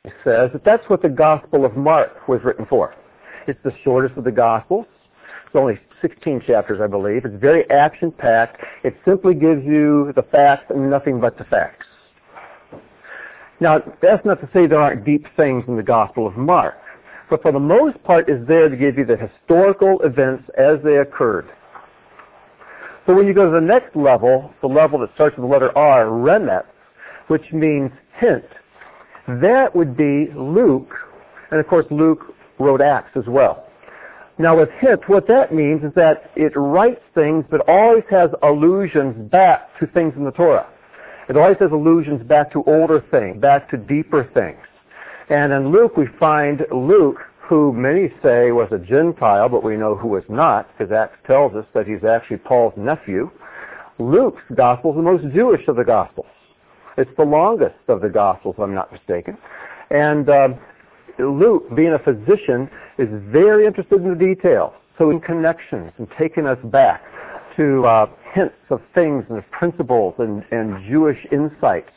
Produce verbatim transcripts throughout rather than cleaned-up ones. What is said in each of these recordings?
says that that's what the Gospel of Mark was written for. It's the shortest of the Gospels. It's only sixteen chapters, I believe. It's very action-packed. It simply gives you the facts and nothing but the facts. Now, that's not to say there aren't deep things in the Gospel of Mark, but for the most part it's there to give you the historical events as they occurred. So when you go to the next level, the level that starts with the letter R, remet, which means hint, that would be Luke, and of course Luke wrote Acts as well. Now with hint, what that means is that it writes things but always has allusions back to things in the Torah. It always has allusions back to older things, back to deeper things. And in Luke we find Luke, who many say was a Gentile, but we know who was not, because Acts tells us that he's actually Paul's nephew. Luke's gospel is the most Jewish of the Gospels. It's the longest of the Gospels, if I'm not mistaken. And um, Luke, being a physician, is very interested in the details. So in connections and taking us back to uh, hints of things and principles and, and Jewish insights.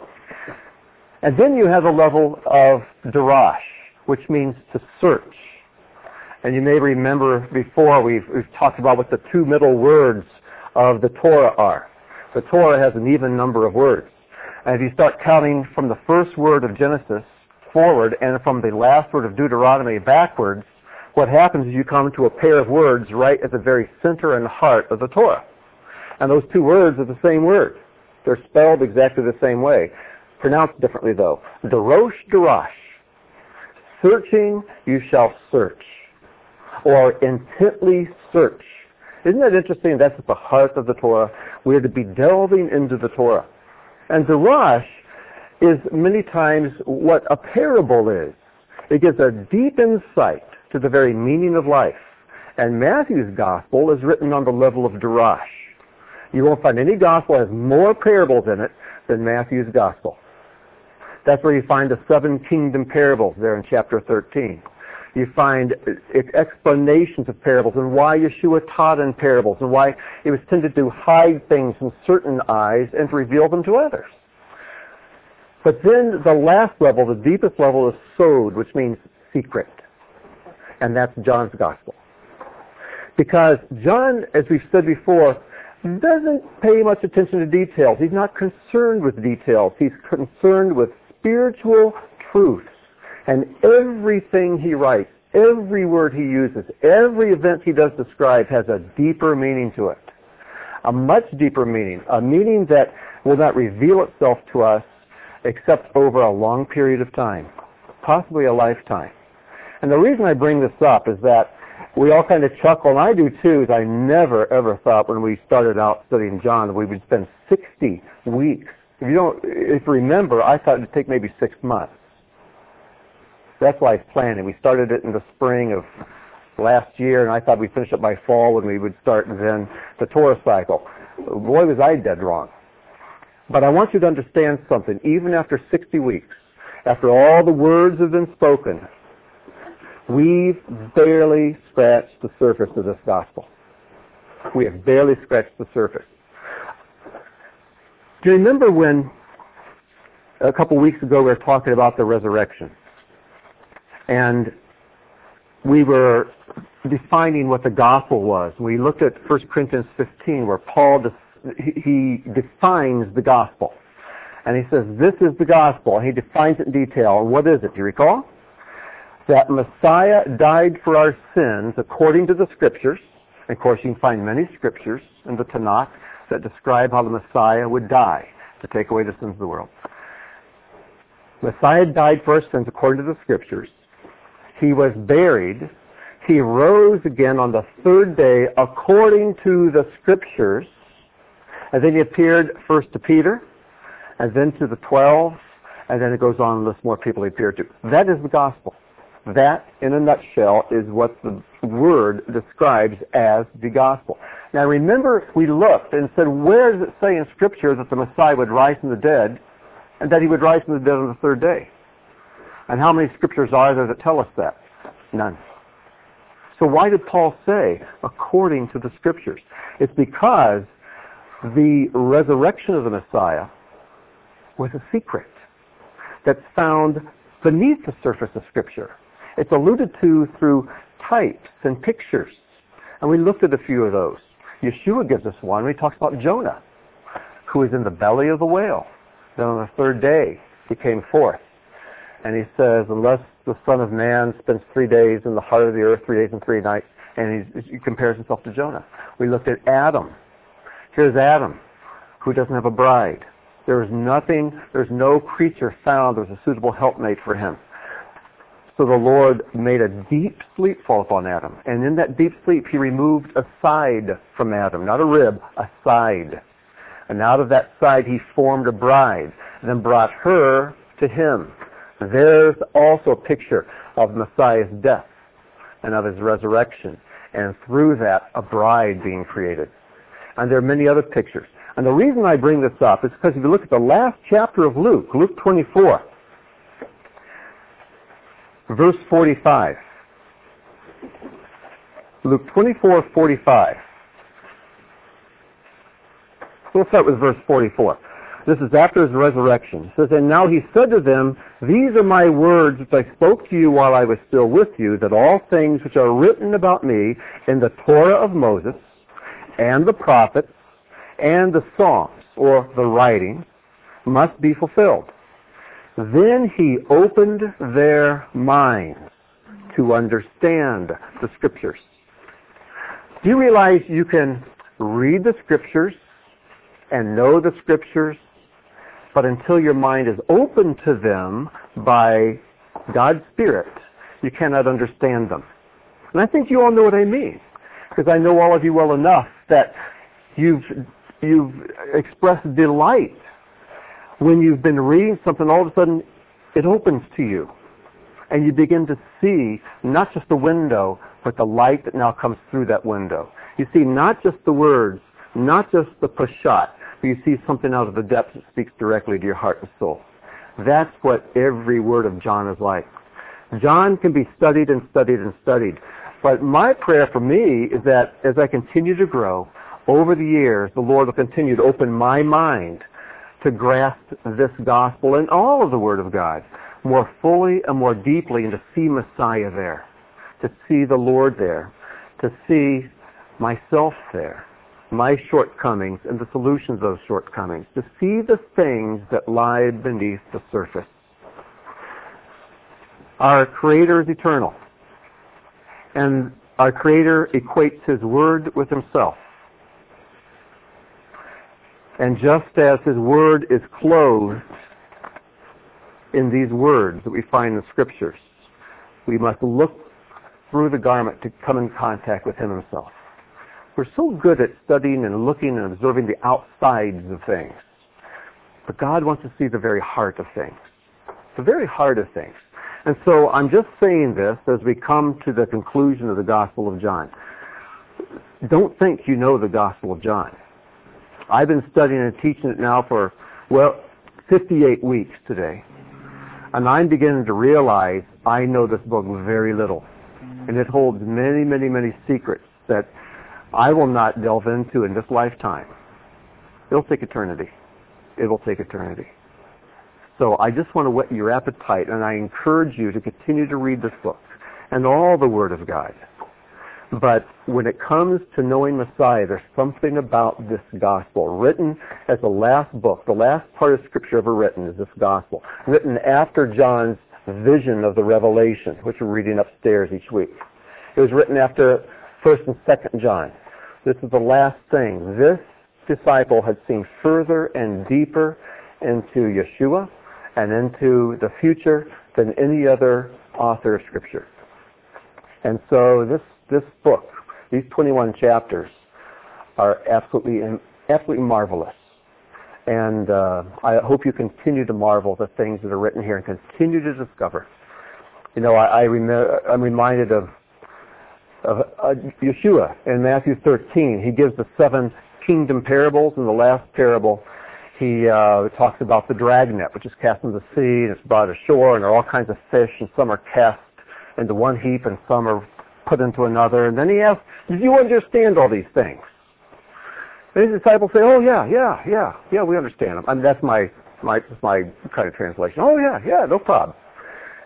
And then you have a level of darash, which means to search. And you may remember before we've, we've talked about what the two middle words of the Torah are. The Torah has an even number of words. And if you start counting from the first word of Genesis forward and from the last word of Deuteronomy backwards, what happens is you come to a pair of words right at the very center and heart of the Torah. And those two words are the same word. They're spelled exactly the same way. Pronounced differently though. Darosh, darash. Searching, you shall search. Or intently search. Isn't that interesting? That's at the heart of the Torah. We are to be delving into the Torah. And darash is many times what a parable is. It gives a deep insight to the very meaning of life. And Matthew's gospel is written on the level of darash. You won't find any gospel that has more parables in it than Matthew's gospel. That's where you find the seven kingdom parables there in chapter thirteen. You find explanations of parables and why Yeshua taught in parables and why it was tended to hide things from certain eyes and to reveal them to others. But then the last level, the deepest level, is sod, which means secret. And that's John's gospel. Because John, as we've said before, doesn't pay much attention to details. He's not concerned with details. He's concerned with spiritual truths. And everything he writes, every word he uses, every event he does describe has a deeper meaning to it. A much deeper meaning. A meaning that will not reveal itself to us except over a long period of time. Possibly a lifetime. And the reason I bring this up is that we all kind of chuckle, and I do too, is I never ever thought when we started out studying John that we would spend sixty weeks. If you don't, if you remember, I thought it would take maybe six months. That's why I was planning. We started it in the spring of last year, and I thought we'd finish it by fall when we would start then the Torah cycle. Boy, was I dead wrong. But I want you to understand something. Even after sixty weeks, after all the words have been spoken, we've barely scratched the surface of this gospel. We have barely scratched the surface. Do you remember when a couple weeks ago we were talking about the resurrection? And we were defining what the gospel was. We looked at First Corinthians fifteen where Paul, he defines the gospel. And he says, this is the gospel. And he defines it in detail. And what is it? Do you recall? That Messiah died for our sins according to the Scriptures. And of course, you can find many Scriptures in the Tanakh that describe how the Messiah would die to take away the sins of the world. Messiah died for our sins according to the Scriptures. He was buried. He rose again on the third day according to the Scriptures. And then he appeared first to Peter, and then to the twelve, and then it goes on and lists more people he appeared to. That is the gospel. That, in a nutshell, is what the word describes as the gospel. Now remember, we looked and said, where does it say in Scripture that the Messiah would rise from the dead, and that he would rise from the dead on the third day? And how many Scriptures are there that tell us that? None. So why did Paul say, according to the Scriptures? It's because the resurrection of the Messiah was a secret that's found beneath the surface of Scripture. It's alluded to through types and pictures. And we looked at a few of those. Yeshua gives us one. He talks about Jonah, who was in the belly of the whale. Then on the third day, he came forth. And he says, unless the Son of Man spends three days in the heart of the earth, three days and three nights, and he, he compares himself to Jonah. We looked at Adam. Here's Adam, who doesn't have a bride. There is nothing, there's no creature found that was a suitable helpmate for him. So the Lord made a deep sleep fall upon Adam. And in that deep sleep, he removed a side from Adam, not a rib, a side. And out of that side, he formed a bride, and then brought her to him. There's also a picture of Messiah's death and of his resurrection. And through that, a bride being created. And there are many other pictures. And the reason I bring this up is because if you look at the last chapter of Luke, Luke twenty-four, verse forty-five. Luke twenty-four, forty-five. We'll start with verse forty-four. This is after his resurrection. It says, and now he said to them, these are my words which I spoke to you while I was still with you, that all things which are written about me in the Torah of Moses and the prophets and the Psalms, or the writings, must be fulfilled. Then he opened their minds to understand the Scriptures. Do you realize you can read the Scriptures and know the Scriptures, but until your mind is open to them by God's Spirit, you cannot understand them? And I think you all know what I mean, because I know all of you well enough that you've you've expressed delight when you've been reading something. All of a sudden, it opens to you, and you begin to see not just the window, but the light that now comes through that window. You see not just the words, not just the pashat, but you see something out of the depths that speaks directly to your heart and soul. That's what every word of John is like. John can be studied and studied and studied. But my prayer for me is that as I continue to grow, over the years, the Lord will continue to open my mind to grasp this gospel and all of the Word of God more fully and more deeply, and to see Messiah there, to see the Lord there, to see myself there, my shortcomings and the solutions of those shortcomings, to see the things that lie beneath the surface. Our Creator is eternal, and our Creator equates His Word with Himself. And just as His Word is clothed in these words that we find in the Scriptures, we must look through the garment to come in contact with Him Himself. We're so good at studying and looking and observing the outsides of things. But God wants to see the very heart of things. The very heart of things. And so I'm just saying this as we come to the conclusion of the Gospel of John. Don't think you know the Gospel of John. I've been studying and teaching it now for, well, fifty-eight weeks today. And I'm beginning to realize I know this book very little. And it holds many, many, many secrets that I will not delve into in this lifetime. It'll take eternity. It will take eternity. So I just want to whet your appetite, and I encourage you to continue to read this book and all the Word of God. But when it comes to knowing Messiah, there's something about this gospel, written as the last book, the last part of Scripture ever written is this gospel, written after John's vision of the Revelation, which we're reading upstairs each week. It was written after First and Second John. This is the last thing. This disciple had seen further and deeper into Yeshua and into the future than any other author of Scripture. And so this this book, these twenty-one chapters, are absolutely absolutely marvelous. And uh, I hope you continue to marvel at the things that are written here and continue to discover. You know, I, I rem- I'm reminded of, of uh, Yeshua in Matthew thirteen. He gives the seven kingdom parables. In the last parable, he uh, talks about the dragnet, which is cast into the sea, and it's brought ashore, and there are all kinds of fish, and some are cast into one heap, and some are put into another. And then he asks, "Did you understand all these things?" And his disciples say, "Oh yeah, yeah, yeah, yeah, we understand them." I mean, that's my my my kind of translation. "Oh yeah, yeah, no problem."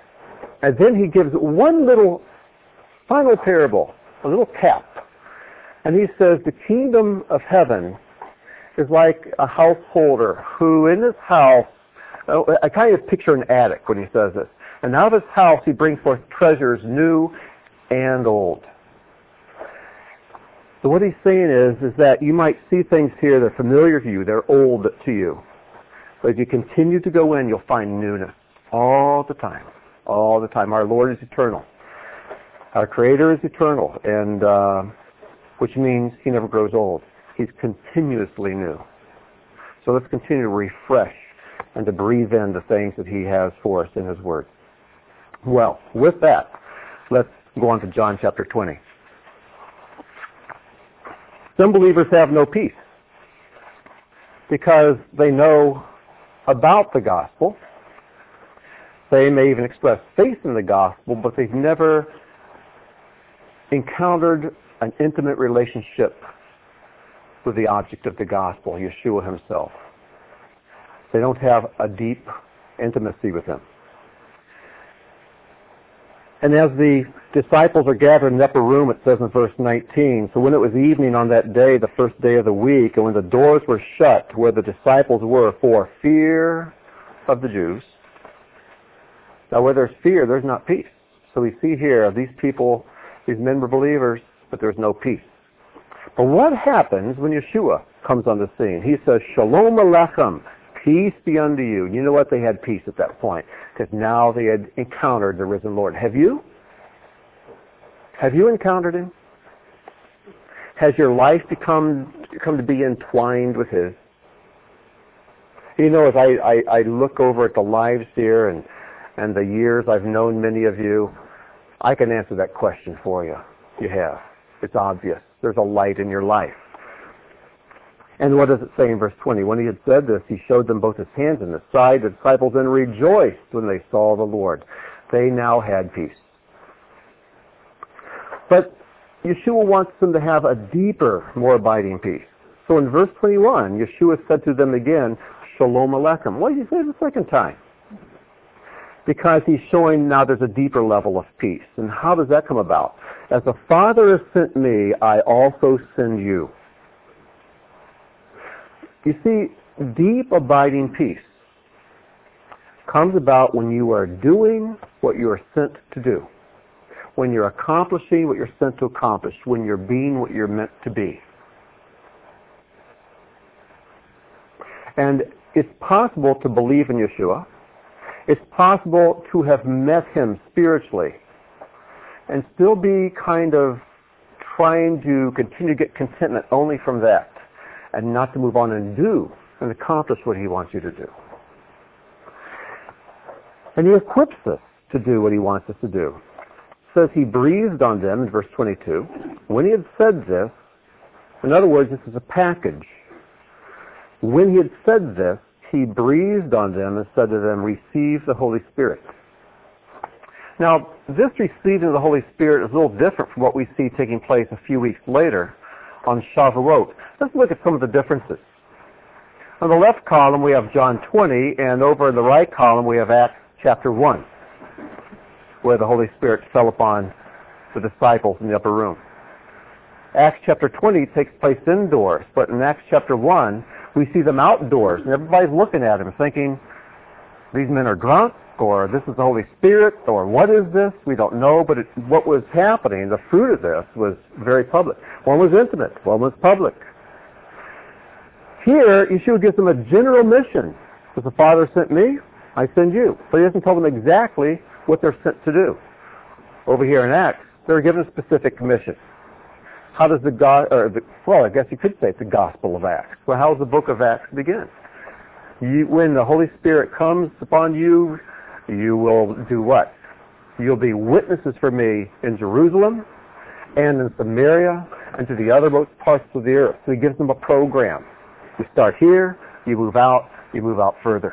And then he gives one little final parable, a little cap. And he says the kingdom of heaven is like a householder who in his house, I kind of picture an attic when he says this. And out of his house he brings forth treasures new and old. So what he's saying is, is that you might see things here that are familiar to you, they're old to you. But as you continue to go in, you'll find newness all the time. All the time. Our Lord is eternal. Our Creator is eternal, and uh, which means He never grows old. He's continuously new. So let's continue to refresh and to breathe in the things that He has for us in His Word. Well, with that, let's go on to John chapter twenty. Some believers have no peace because they know about the gospel. They may even express faith in the gospel, but they've never encountered an intimate relationship with the object of the gospel, Yeshua Himself. They don't have a deep intimacy with Him. And as the disciples are gathered in the upper room, it says in verse nineteen, so when it was evening on that day, the first day of the week, and when the doors were shut where the disciples were for fear of the Jews. Now where there's fear, there's not peace. So we see here, these people, these men were believers, but there's no peace. But what happens when Yeshua comes on the scene? He says, Shalom Aleichem, peace be unto you. You know what? They had peace at that point, because now they had encountered the risen Lord. Have you? Have you encountered Him? Has your life become come to be entwined with His? You know, as I, I, I look over at the lives here and, and the years I've known many of you, I can answer that question for you. You have. It's obvious. There's a light in your life. And what does it say in verse twenty? When He had said this, He showed them both His hands and His side. The disciples then rejoiced when they saw the Lord. They now had peace. But Yeshua wants them to have a deeper, more abiding peace. So in verse twenty-one, Yeshua said to them again, Shalom Aleichem. Why did He say it the second time? Because He's showing now there's a deeper level of peace. And how does that come about? As the Father has sent me, I also send you. You see, deep abiding peace comes about when you are doing what you are sent to do, when you're accomplishing what you're sent to accomplish, when you're being what you're meant to be. And it's possible to believe in Yeshua. It's possible to have met Him spiritually and still be kind of trying to continue to get contentment only from that, and not to move on and do and accomplish what He wants you to do. And He equips us to do what He wants us to do. It says He breathed on them in verse twenty-two. When He had said this, in other words, this is a package. When He had said this, He breathed on them and said to them, receive the Holy Spirit. Now, this receiving the Holy Spirit is a little different from what we see taking place a few weeks later on Shavuot. Let's look at some of the differences. On the left column we have John twenty, and over in the right column we have Acts chapter one, where the Holy Spirit fell upon the disciples in the upper room. Acts chapter twenty takes place indoors, but in Acts chapter one we see them outdoors, and everybody's looking at them thinking, these men are drunk, or this is the Holy Spirit, or what is this? We don't know, but it, what was happening, the fruit of this, was very public. One was intimate, one was public. Here, Yeshua gives them a general mission. As the Father sent me, I send you. But He doesn't tell them exactly what they're sent to do. Over here in Acts, they're given a specific mission. How does the God, or the, well, I guess you could say it's the Gospel of Acts. Well, how does the book of Acts begin? You, when the Holy Spirit comes upon you, you will do what? You'll be witnesses for me in Jerusalem and in Samaria and to the othermost parts of the earth. So He gives them a program. You start here, you move out, you move out further.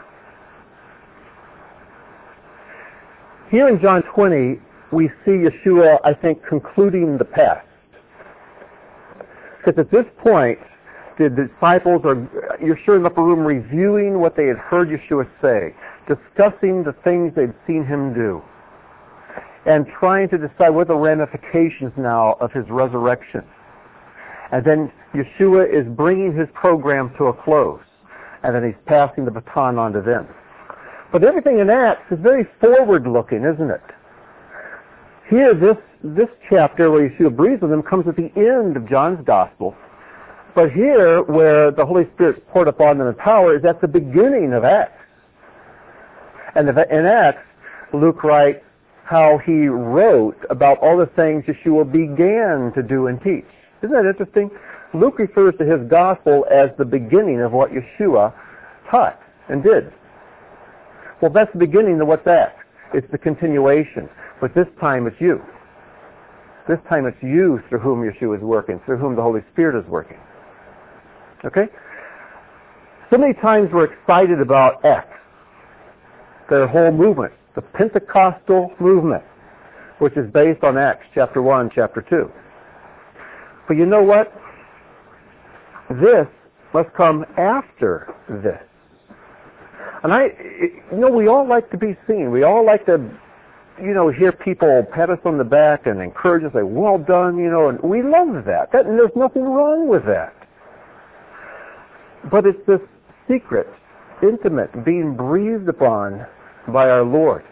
Here in John twenty, we see Yeshua, I think, concluding the past. Because at this point, the disciples are, you're sure in the upper room, reviewing what they had heard Yeshua say, discussing the things they'd seen Him do. and trying to decide what are the ramifications now of his resurrection. And then Yeshua is bringing his program to a close, and then he's passing the baton on to them. But everything in Acts is very forward-looking, isn't it? Here, this, this chapter where Yeshua breathes on them comes at the end of John's Gospel. But here, where the Holy Spirit's poured upon them in power, is at the beginning of Acts. And in Acts, Luke writes how he wrote about all the things Yeshua began to do and teach. Isn't that interesting? Luke refers to his gospel as the beginning of what Yeshua taught and did. Well, that's the beginning of what's Acts. It's the continuation. But this time it's you. This time it's you through whom Yeshua is working, through whom the Holy Spirit is working. Okay? So many times we're excited about Acts, their whole movement, the Pentecostal movement, which is based on Acts chapter one, chapter two. But you know what? This must come after this. And I, you know, we all like to be seen. We all like to, you know, hear people pat us on the back and encourage us, say, well done, you know, and we love that. that and there's nothing wrong with that. But it's this secret, intimate, being breathed upon by our Lord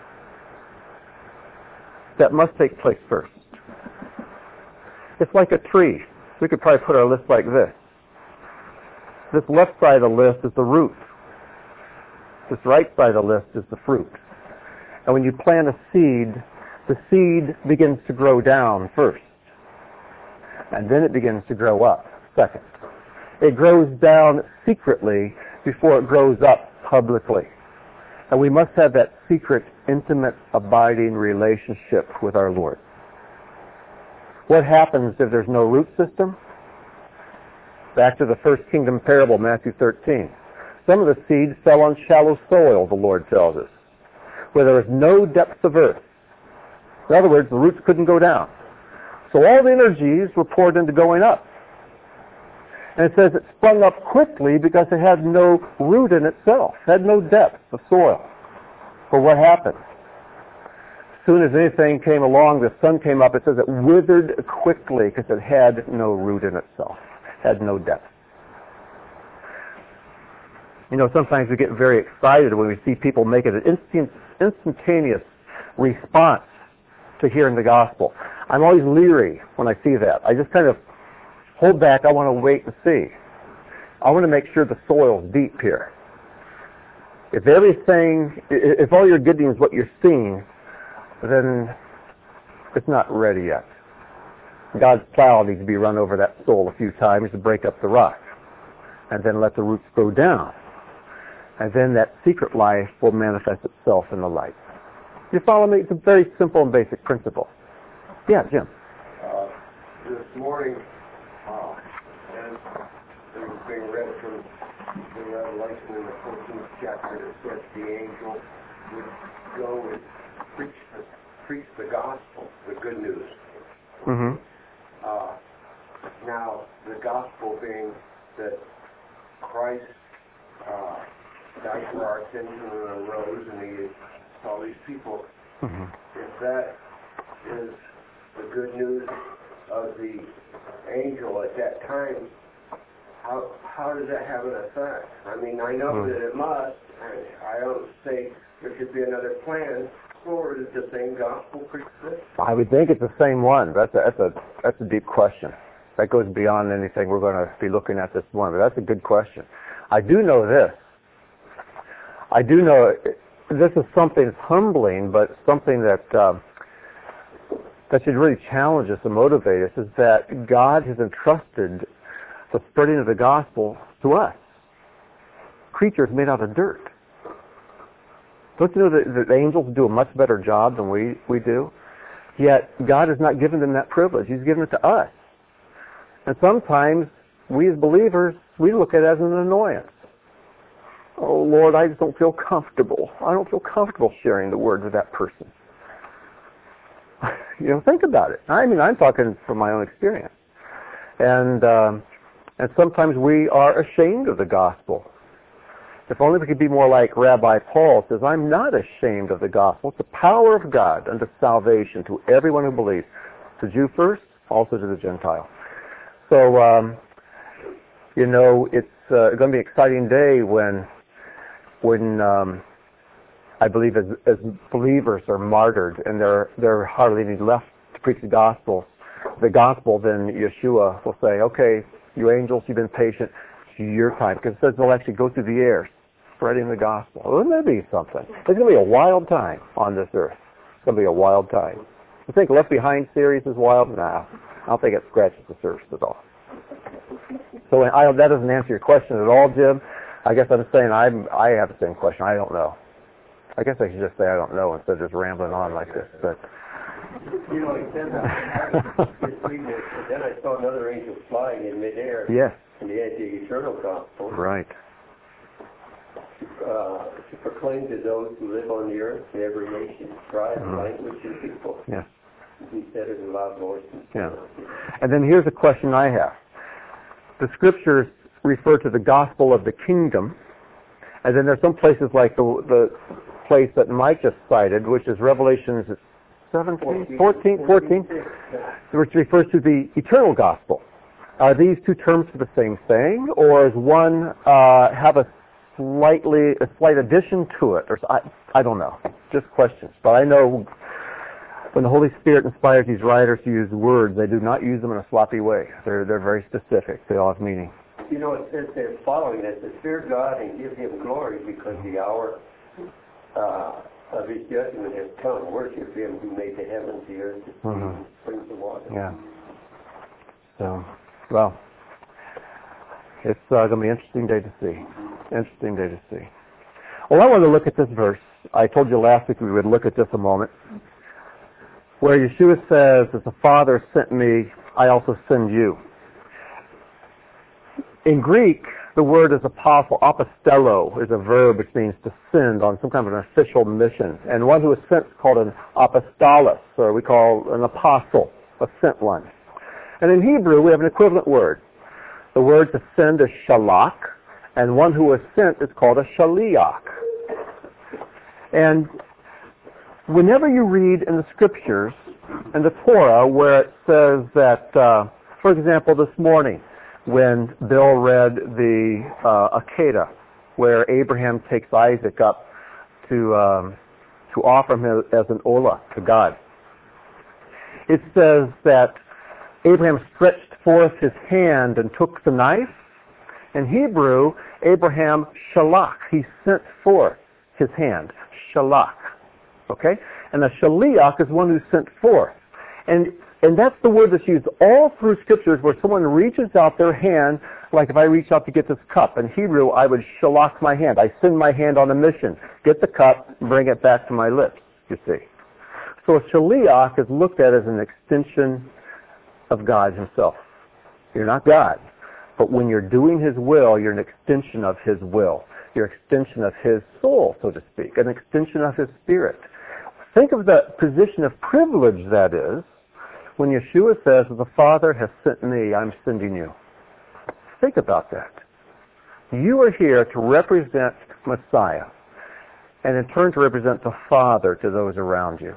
that must take place first. It's like a tree. We could probably put our list like this. This left side of the list is the root. This right side of the list is the fruit. And when you plant a seed, the seed begins to grow down first. And then it begins to grow up second. It grows down secretly before it grows up publicly. And we must have that secret, intimate, abiding relationship with our Lord. What happens if there's no root system? Back to the first kingdom parable, Matthew thirteen. Some of the seeds fell on shallow soil, the Lord tells us, where there was no depth of earth. In other words, the roots couldn't go down. So all the energies were poured into going up. And it says it sprung up quickly because it had no root in itself, had no depth of soil. But what happened? As soon as anything came along, the sun came up, it says it withered quickly because it had no root in itself, had no depth. You know, sometimes we get very excited when we see people make it an instant, instantaneous response to hearing the gospel. I'm always leery when I see that. I just kind of hold back. I want to wait and see. I want to make sure the soil's deep here. If everything, if all you're getting is what you're seeing, then it's not ready yet. God's plow needs to be run over that soil a few times to break up the rock, and then let the roots grow down. And then that secret life will manifest itself in the light. You follow me? It's a very simple and basic principle. Yeah, Jim. Uh, this morning, uh, as it was being read from the Revelation in the fourteenth chapter, that says the angel would go and preach the, preach the gospel, the good news. Mm-hmm. Uh, now, the gospel being that Christ uh, died for our sins and arose, and he saw these people. Mm-hmm. If that is the good news of the angel at that time, how how does that have an effect? I mean, I know mm. that it must, and I don't say there should be another plan, or is it the same gospel preached? I would think it's the same one. That's a, that's a that's a deep question. That goes beyond anything we're going to be looking at this morning, but that's a good question. I do know this. I do know this is something that's humbling, but something that uh, that should really challenge us and motivate us, is that God has entrusted the spreading of the gospel to us, creatures made out of dirt. Don't you know that the angels do a much better job than we, we do? Yet God has not given them that privilege. He's given it to us. And sometimes we as believers, we look at it as an annoyance. Oh, Lord, I just don't feel comfortable. I don't feel comfortable sharing the word with that person. You know, think about it. I mean, I'm talking from my own experience. And um, and sometimes we are ashamed of the gospel. If only we could be more like Rabbi Paul says, I'm not ashamed of the gospel. It's the power of God unto salvation to everyone who believes. To Jew first, also to the Gentile. So, um, you know, it's uh, going to be an exciting day when, when um, I believe as, as believers are martyred and there there are hardly any left to preach the gospel. The gospel, then Yeshua will say, okay, you angels, you've been patient. It's your time. Because it says they'll actually go through the air spreading the gospel. Wouldn't that be something? It's going to be a wild time on this earth. It's going to be a wild time. You think Left Behind series is wild? Nah. I don't think it scratches the surface at all. So I, that doesn't answer your question at all, Jim. I guess I'm saying I'm, I have the same question. I don't know. I guess I should just say I don't know instead of just rambling on like this. But you know, he said that. I was just reading it, and then I saw another angel flying in midair. Yes. And he had the eternal gospel. Right. Uh, to proclaim to those who live on the earth, in every nation, tribe, mm-hmm. language, and people. Yes. He said it in a loud voice. Yeah. And then here's a question I have. The scriptures refer to the gospel of the kingdom, and then there's some places like the the place that Mike just cited, which is Revelation seventeen, fourteen, fourteen, which refers to the eternal gospel. Are these two terms for the same thing, or does one uh, have a slightly a slight addition to it? Or I, I don't know. Just questions. But I know when the Holy Spirit inspires these writers to use words, they do not use them in a sloppy way. They're they're very specific. They all have meaning. You know, it says they're following that to fear God and give Him glory because the hour uh, of His judgment has come. Worship Him who made the heavens, the earth, the sea, mm-hmm. and springs of water. Yeah. So, well, it's uh, going to be an interesting day to see. Interesting day to see. Well, I want to look at this verse. I told you last week we would look at this a moment, where Yeshua says, as the Father sent me, I also send you. In Greek, the word is apostle. Apostello is a verb which means to send on some kind of an official mission. And one who is sent is called an apostolos, or we call an apostle, a sent one. And in Hebrew, we have an equivalent word. The word to send is shalach, and one who is sent is called a shaliach. And whenever you read in the scriptures, in the Torah, where it says that, uh, for example, this morning, when Bill read the uh, Akedah, where Abraham takes Isaac up to um, to offer him as an olah to God, it says that Abraham stretched forth his hand and took the knife. In Hebrew, Abraham shalach, he sent forth his hand, shalach. Okay? And a shaliach is one who's sent forth. And and that's the word that's used all through scriptures where someone reaches out their hand, like if I reach out to get this cup. In Hebrew, I would shalach my hand. I send my hand on a mission. Get the cup, bring it back to my lips, you see. So a shaliach is looked at as an extension of God himself. You're not God. But when you're doing his will, you're an extension of his will. You're an extension of his soul, so to speak, an extension of his spirit. Think of the position of privilege that is when Yeshua says, the Father has sent me, I'm sending you. Think about that. You are here to represent Messiah, and in turn to represent the Father to those around you.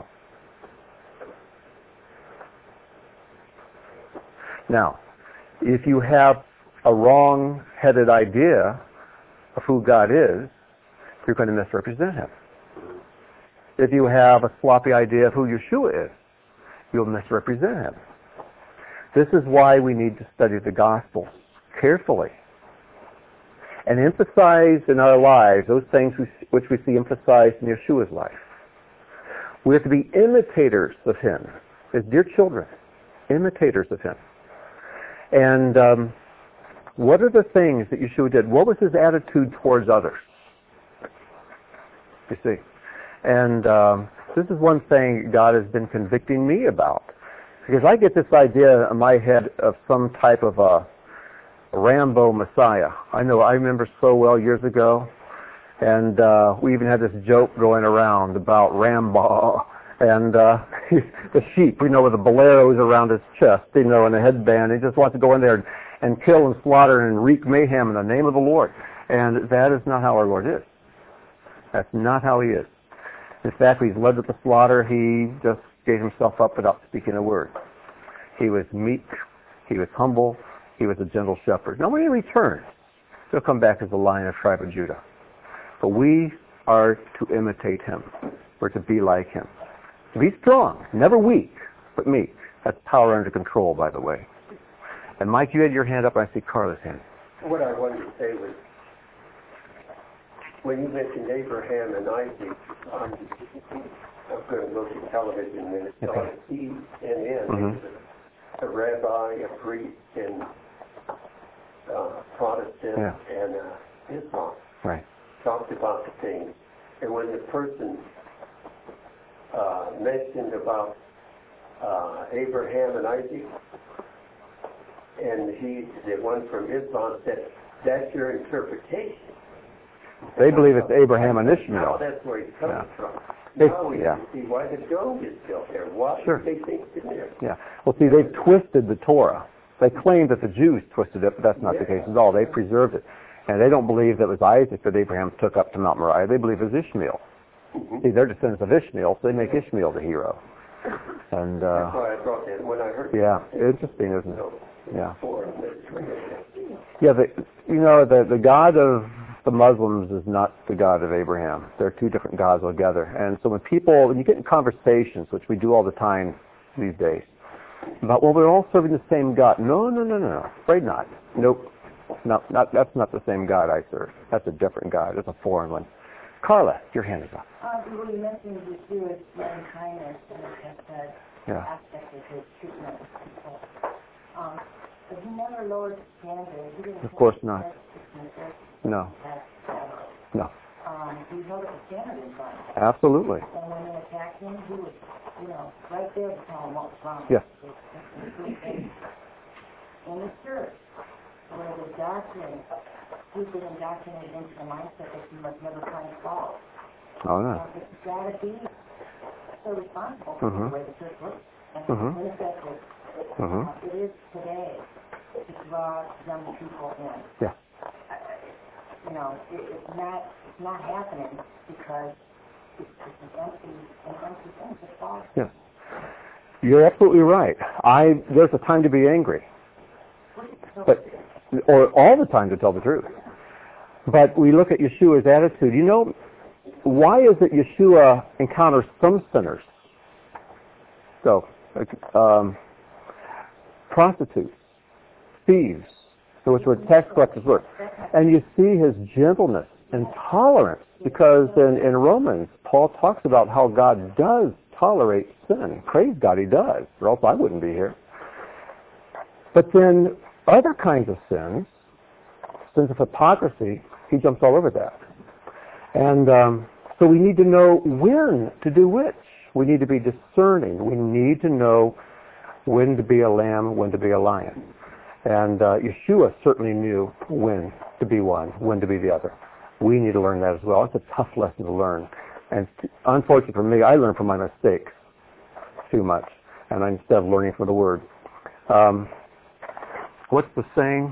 Now, if you have a wrong-headed idea of who God is, you're going to misrepresent him. If you have a sloppy idea of who Yeshua is, you'll misrepresent him. This is why we need to study the Gospels carefully and emphasize in our lives those things which we see emphasized in Yeshua's life. We have to be imitators of him, as dear children, imitators of him. And um, what are the things that Yeshua did? What was his attitude towards others? You see. And um, this is one thing God has been convicting me about. Because I get this idea in my head of some type of a Rambo Messiah. I know, I remember so well years ago. And uh, we even had this joke going around about Rambo. And uh, the sheep, you know, with the boleros around his chest, you know, and a headband. He just wants to go in there and, and kill and slaughter and wreak mayhem in the name of the Lord. And that is not how our Lord is. That's not how he is. In fact, when he's led to the slaughter, he just gave himself up without speaking a word. He was meek. He was humble. He was a gentle shepherd. Now when he returns, he'll come back as the Lion of the tribe of Judah. But we are to imitate him. We're to be like him. To be strong, never weak, but meek. That's power under control, by the way. And Mike, you had your hand up. I see Carla's hand. What I wanted to say was, when you mentioned Abraham and Isaac, um, I'm going to go to television and it's Okay. on C N N. Mm-hmm. A rabbi, a priest, and uh, Protestant Yeah. and uh, Islam Right. talked about the things. And when the person uh, mentioned about uh, Abraham and Isaac, and he, the one from Islam said, that's your interpretation. They believe it's Abraham and Now Ishmael. that's where he's coming Yeah. from. They- Now we yeah. can see why the dome is built there. Why Sure. they think it's in there. Yeah. Well, see, they've twisted the Torah. They claim that the Jews twisted it, but that's not the Yeah. case at all. They preserved it. And they don't believe that it was Isaac that Abraham took up to Mount Moriah. They believe it was Ishmael. Mm-hmm. See, they're descendants of Ishmael, so they make Ishmael the hero. And, That's uh, why I brought that when I heard yeah, interesting, isn't it? So, Yeah. for them, that's right. Yeah, the, you know, the, the God of the Muslims is not the God of Abraham. They're two different gods altogether. And so when people, when you get in conversations, which we do all the time these days, about, well, we're all serving the same God. No, no, no, no, afraid not. Nope. No, not, that's not the same God I serve. That's a different God. It's a foreign one. Carla, your hand is up. Uh, well, you mentioned the Jewish loving kindness and that Yeah. aspect of his treatment of people. Um, but he never lowered the standard. He didn't Of course not. That, No, that, no. um, he held up the standard in front. Absolutely. And when they attacked him, he was, you know, right there to tell him what was wrong. Yes. In the church, where the doctrine, people indoctrinated into the mindset that you must never find fault. Oh, no. Uh, it's got to be so responsible for Mhm. the way the church works. And Mhm. it's ineffective. Mhm. Uh, it is today to draw young people in. Yeah. Uh, you know, it, it's not it's not happening because it's, it's an empty, an empty thing. It's a false. Yes. You're absolutely right. I there's a time to be angry, but or all the time to tell the truth. But we look at Yeshua's attitude. You know, why is it Yeshua encounters some sinners? So, um, prostitutes, thieves, which were tax collectors were, and you see his gentleness and tolerance, because in, in Romans, Paul talks about how God does tolerate sin. Praise God, he does, or else I wouldn't be here. But then other kinds of sins, sins of hypocrisy, he jumps all over that. And um, so we need to know when to do which. We need to be discerning. We need to know when to be a lamb, when to be a lion. And uh, Yeshua certainly knew when to be one, when to be the other. We need to learn that as well. It's a tough lesson to learn. And unfortunately for me, I learn from my mistakes too much, and instead of learning from the Word. Um, what's the saying?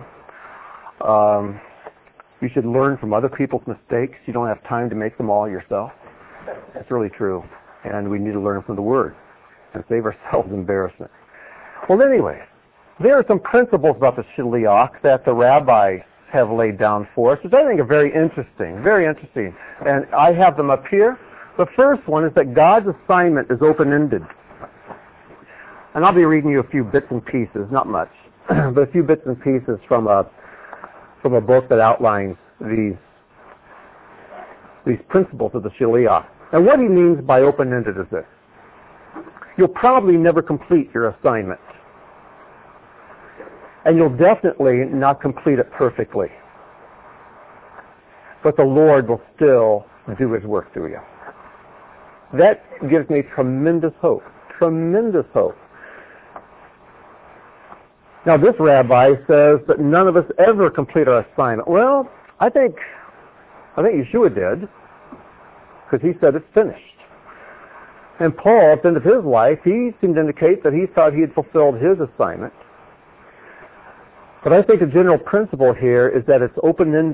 Um, you should learn from other people's mistakes. You don't have time to make them all yourself. That's really true. And we need to learn from the Word and save ourselves embarrassment. Well, anyway, there are some principles about the Shaliach that the rabbis have laid down for us, which I think are very interesting, very interesting. And I have them up here. The first one is that God's assignment is open-ended. And I'll be reading you a few bits and pieces, not much, but a few bits and pieces from a from a book that outlines these these principles of the Shaliach. And what he means by open-ended is this: you'll probably never complete your assignment, and you'll definitely not complete it perfectly. But the Lord will still do his work through you. That gives me tremendous hope, tremendous hope. Now this rabbi says that none of us ever complete our assignment. Well, I think, I think Yeshua did, because he said it's finished. And Paul, at the end of his life, he seemed to indicate that he thought he had fulfilled his assignment. But I think the general principle here is that it's open-ended.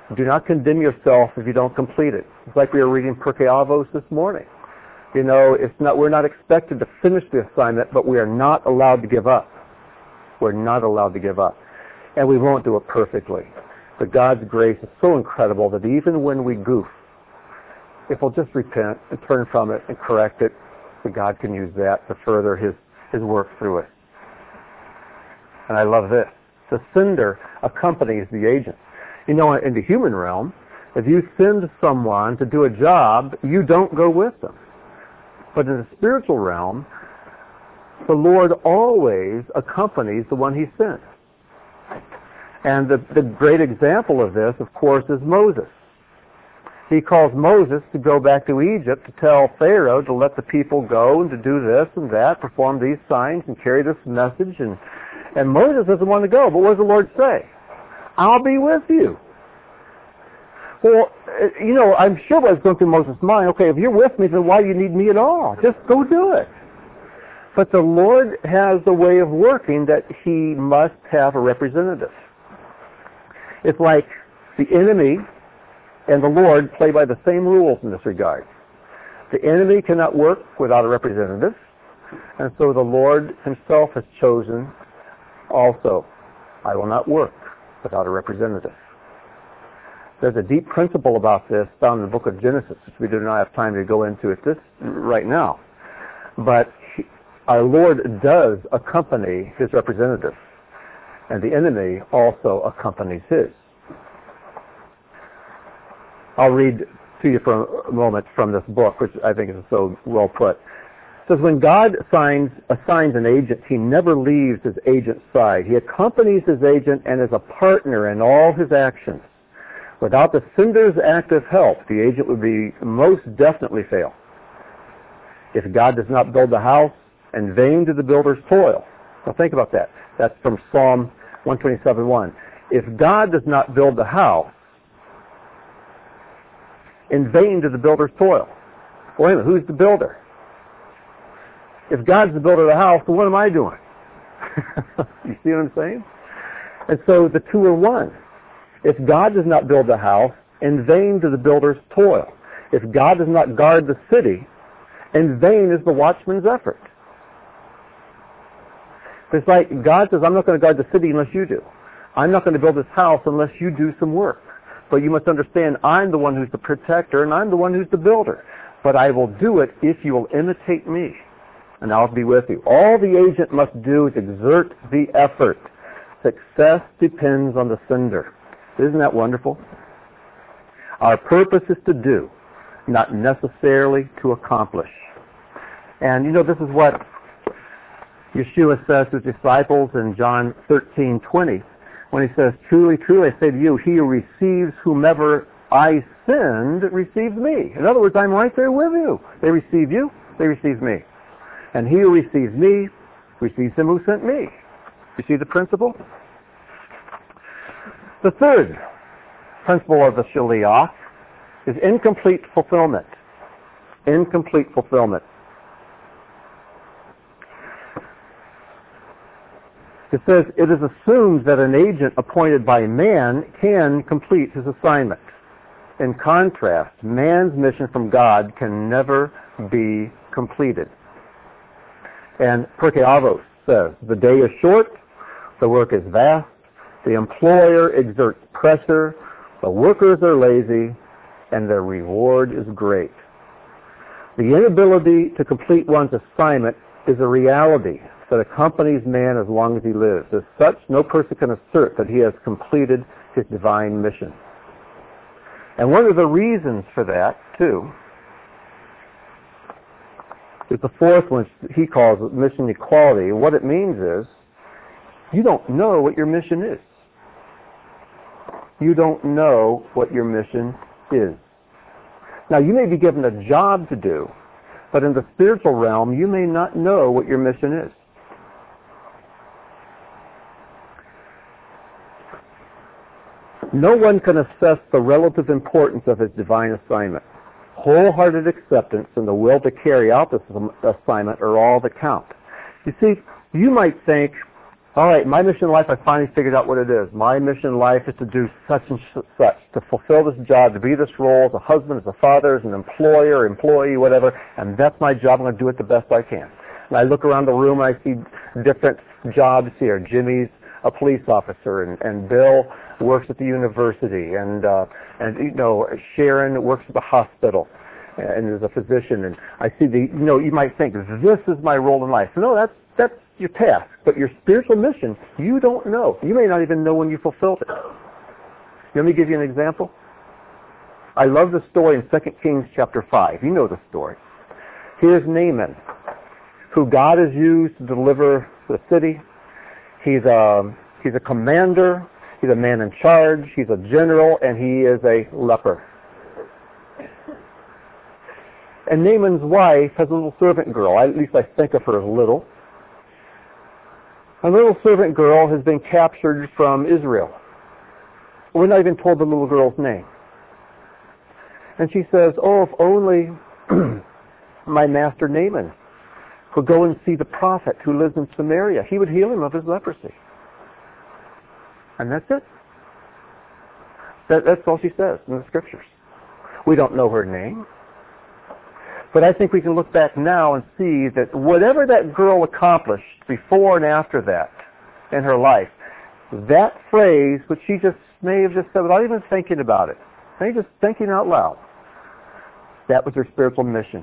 Do not condemn yourself if you don't complete it. It's like we were reading Pirkei Avos this morning. You know, it's not, we're not expected to finish the assignment, but we are not allowed to give up. We're not allowed to give up. And we won't do it perfectly. But God's grace is so incredible that even when we goof, if we'll just repent and turn from it and correct it, God can use that to further His, His work through us. And I love this. The sender accompanies the agent. You know, in the human realm, if you send someone to do a job, you don't go with them. But in the spiritual realm, the Lord always accompanies the one He sent. And the, the great example of this, of course, is Moses. He calls Moses to go back to Egypt to tell Pharaoh to let the people go and to do this and that, perform these signs and carry this message. And, and Moses doesn't want to go. But what does the Lord say? I'll be with you. Well, you know, I'm sure what was going through Moses' mind, okay, if you're with me, then why do you need me at all? Just go do it. But the Lord has a way of working that He must have a representative. It's like the enemy and the Lord play by the same rules in this regard. The enemy cannot work without a representative, and so the Lord Himself has chosen also, I will not work without a representative. There's a deep principle about this found in the book of Genesis, which we do not have time to go into it this right now. But he, our Lord does accompany His representative, and the enemy also accompanies His. I'll read to you for a moment from this book, which I think is so well put. It says, when God assigns, assigns an agent, He never leaves His agent's side. He accompanies His agent and is a partner in all his actions. Without the sender's active help, the agent would be most definitely fail. If God does not build the house, in vain do the builders toil. Now think about that. That's from Psalm one twenty-seven one. If God does not build the house, in vain do the builders toil. Wait a minute, who's the builder? If God's the builder of the house, then what am I doing? You see what I'm saying? And so the two are one. If God does not build the house, in vain do the builders toil. If God does not guard the city, in vain is the watchman's effort. It's like God says, I'm not going to guard the city unless you do. I'm not going to build this house unless you do some work. But you must understand, I'm the one who's the protector and I'm the one who's the builder. But I will do it if you will imitate me, and I'll be with you. All the agent must do is exert the effort. Success depends on the sender. Isn't that wonderful? Our purpose is to do, not necessarily to accomplish. And you know, this is what Yeshua says to his disciples in John thirteen twenty, when He says, truly, truly, I say to you, he who receives whomever I send receives me. In other words, I'm right there with you. They receive you, they receive me. And he who receives me receives him who sent me. You see the principle? The third principle of the Shaliach is incomplete fulfillment. Incomplete fulfillment. It says, it is assumed that an agent appointed by man can complete his assignment. In contrast, man's mission from God can never be completed. And Pirkei Avos says, the day is short, the work is vast, the employer exerts pressure, the workers are lazy, and their reward is great. The inability to complete one's assignment is a reality that accompanies man as long as he lives. As such, no person can assert that he has completed his divine mission. And one of the reasons for that, too, is the fourth one he calls mission equality. What it means is, you don't know what your mission is. You don't know what your mission is. Now, you may be given a job to do, but in the spiritual realm, you may not know what your mission is. No one can assess the relative importance of his divine assignment. Wholehearted acceptance and the will to carry out this assignment are all that count. You see, you might think, All right, my mission in life, I finally figured out what it is. My mission in life is to do such and such, to fulfill this job, to be this role as a husband, as a father, as an employer, employee, whatever, and that's my job. I'm going to do it the best I can. And I look around the room and I see different jobs here. Jimmy's a police officer, and, and Bill works at the university, and uh, and you know Sharon works at the hospital, and is a physician. And I see the you know you might think this is my role in life. No, that's that's your task, but your spiritual mission you don't know. You may not even know when you fulfilled it. Let me give you an example. I love the story in Second Kings chapter five. You know the story. Here's Naaman, who God has used to deliver the city. He's a, he's a commander, he's a man in charge, he's a general, and he is a leper. And Naaman's wife has a little servant girl. I, at least I think of her as little. A little servant girl has been captured from Israel. We're not even told the little girl's name. And she says, oh, if only my master Naaman would go and see the prophet who lives in Samaria. He would heal him of his leprosy. And that's it. That, that's all she says in the scriptures. We don't know her name. But I think we can look back now and see that whatever that girl accomplished before and after that in her life, that phrase, which she just may have just said without even thinking about it, maybe just thinking out loud, that was her spiritual mission.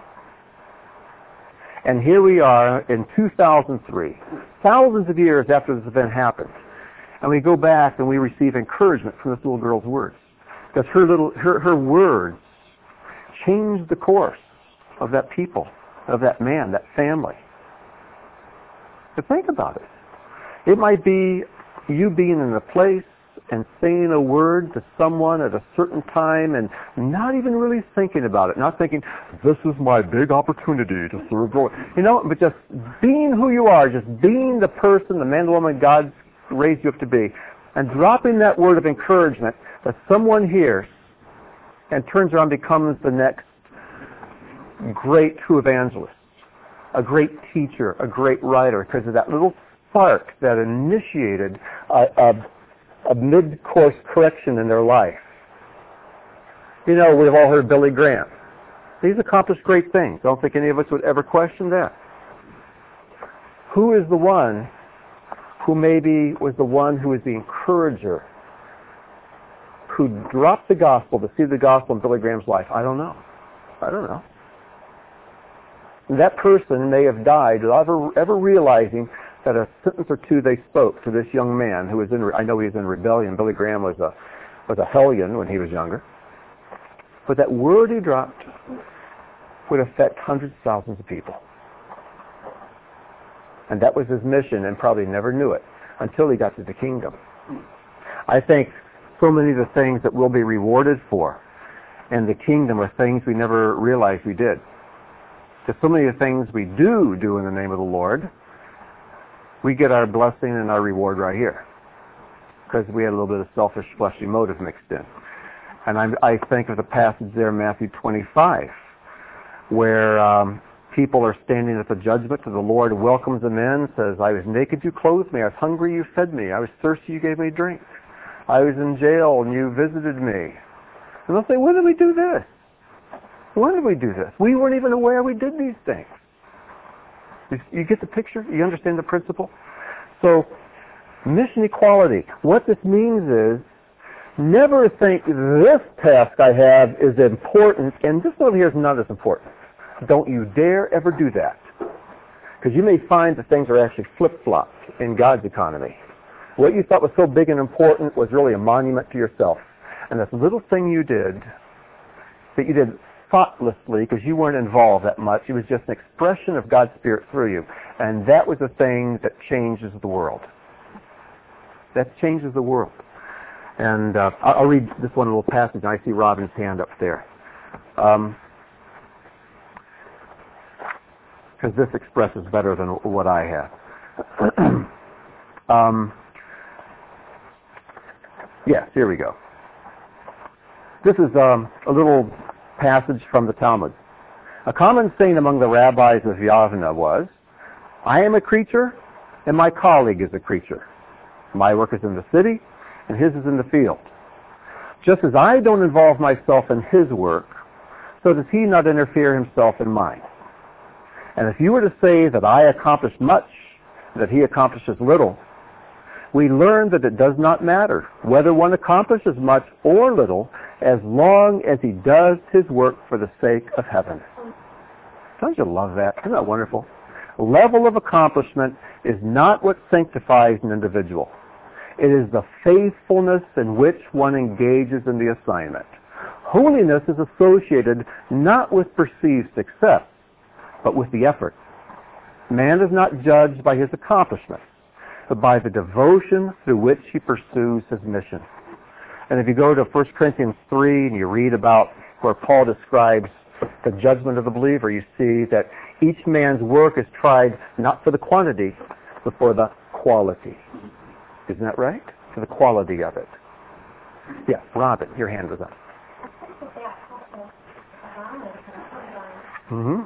And here we are in two thousand three, thousands of years after this event happened, and we go back and we receive encouragement from this little girl's words, because her little her, her words changed the course of that people, of that man, that family. But think about it. It might be you being in a place and saying a word to someone at a certain time and not even really thinking about it, not thinking, this is my big opportunity to serve God. You know, but just being who you are, just being the person, the man, the woman God raised you up to be, and dropping that word of encouragement that someone hears and turns around and becomes the next great true evangelist, a great teacher, a great writer, because of that little spark that initiated a, a, a mid-course correction in their life. You know, we've all heard Billy Graham. He's accomplished great things. I don't think any of us would ever question that. Who is the one who maybe was the one who was the encourager, who dropped the gospel to see the gospel in Billy Graham's life? I don't know. I don't know. That person may have died without ever, ever realizing that a sentence or two they spoke to this young man who was in, I know he was in rebellion. Billy Graham was a, was a hellion when he was younger. But that word he dropped would affect hundreds of thousands of people. And that was his mission, and probably never knew it until he got to the kingdom. I think so many of the things that we'll be rewarded for in the kingdom are things we never realized we did. Because so many of the things we do do in the name of the Lord, we get our blessing and our reward right here. Because we had a little bit of selfish, fleshly motive mixed in. And I'm, I think of the passage there in Matthew twenty-five, where um, people are standing at the judgment, and the Lord welcomes them in, says, I was naked, you clothed me. I was hungry, you fed me. I was thirsty, you gave me drink. I was in jail, and you visited me. And they'll say, when did we do this? When did we do this? We weren't even aware we did these things. You, you get the picture? You understand the principle? So, mission equality. What this means is, never think this task I have is important, and this over here is not as important. Don't you dare ever do that. Because you may find that things are actually flip-flopped in God's economy. What you thought was so big and important was really a monument to yourself. And this little thing you did, that you did thoughtlessly because you weren't involved that much, it was just an expression of God's Spirit through you. And that was the thing that changes the world. That changes the world. And uh, I'll read this one little passage. I see Robin's hand up there. Um, because this expresses better than what I have. um, yes, here we go. This is um, a little passage from the Talmud. A common saying among the rabbis of Yavna was, I am a creature, and my colleague is a creature. My work is in the city, and his is in the field. Just as I don't involve myself in his work, so does he not interfere himself in mine. And if you were to say that I accomplish much, that he accomplishes little, we learn that it does not matter whether one accomplishes much or little, as long as he does his work for the sake of heaven. Don't you love that? Isn't that wonderful? Level of accomplishment is not what sanctifies an individual. It is the faithfulness in which one engages in the assignment. Holiness is associated not with perceived success, but with the effort. Man is not judged by his accomplishments, but by the devotion through which he pursues his mission. And if you go to First Corinthians three and you read about where Paul describes the judgment of the believer, you see that each man's work is tried not for the quantity, but for the quality. Isn't that right? For the quality of it. Yeah, Robin, your hand was up. Mm-hmm.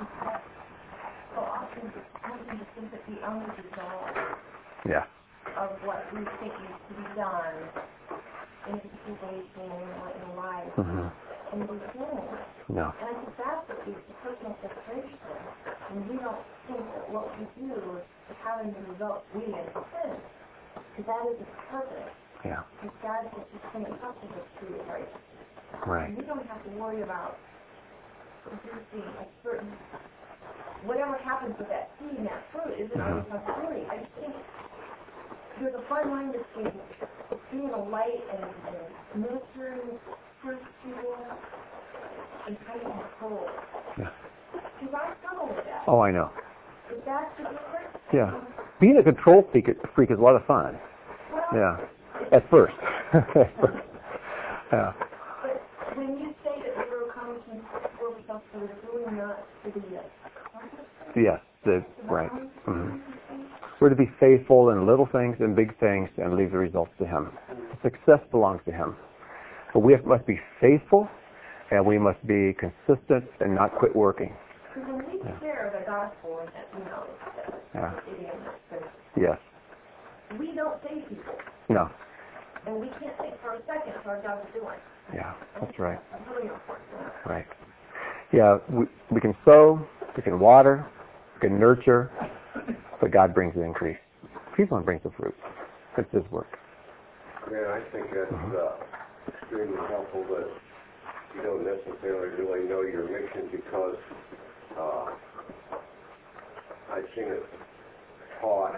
Yeah. Of what we think needs to be done in the situation and in life. Mm-hmm. And we don't. No. And I think that's what is the personal frustration. And we don't think that what we do is having the results we intend. Because that is the purpose. Yeah. Because God is just coming up to us through it, right? Right. And we don't have to worry about producing a certain, whatever happens with that seed and that fruit isn't Mm-hmm. always necessary. I just think there's a fine line between being a light and, and ministering first people and trying to control. Yeah. Because I struggle with that. Oh, I know. Is that the difference? Yeah. Being a control freak, freak is a lot of fun. Well, Yeah. At first. Yeah. But when you say that we're accomplishing for stuff that we're really not to be accomplished, Yes. The, right. Mm-hmm. We're to be faithful in little things and big things and leave the results to him. Success belongs to him. But we have, must be faithful, and we must be consistent and not quit working. because when we yeah. share the gospel, and you know, the yeah. idiom that says, yes. we don't save people. No. And we can't think for a second what our God is doing. Yeah, that's right. That's really important. Right. Yeah, we, we can sow, we can water, we can nurture, but God brings the increase. He's the one who brings the fruit. It's his work. Yeah, I think that's Mm-hmm. uh, extremely helpful that you don't necessarily really know your mission because uh, I've seen it taught.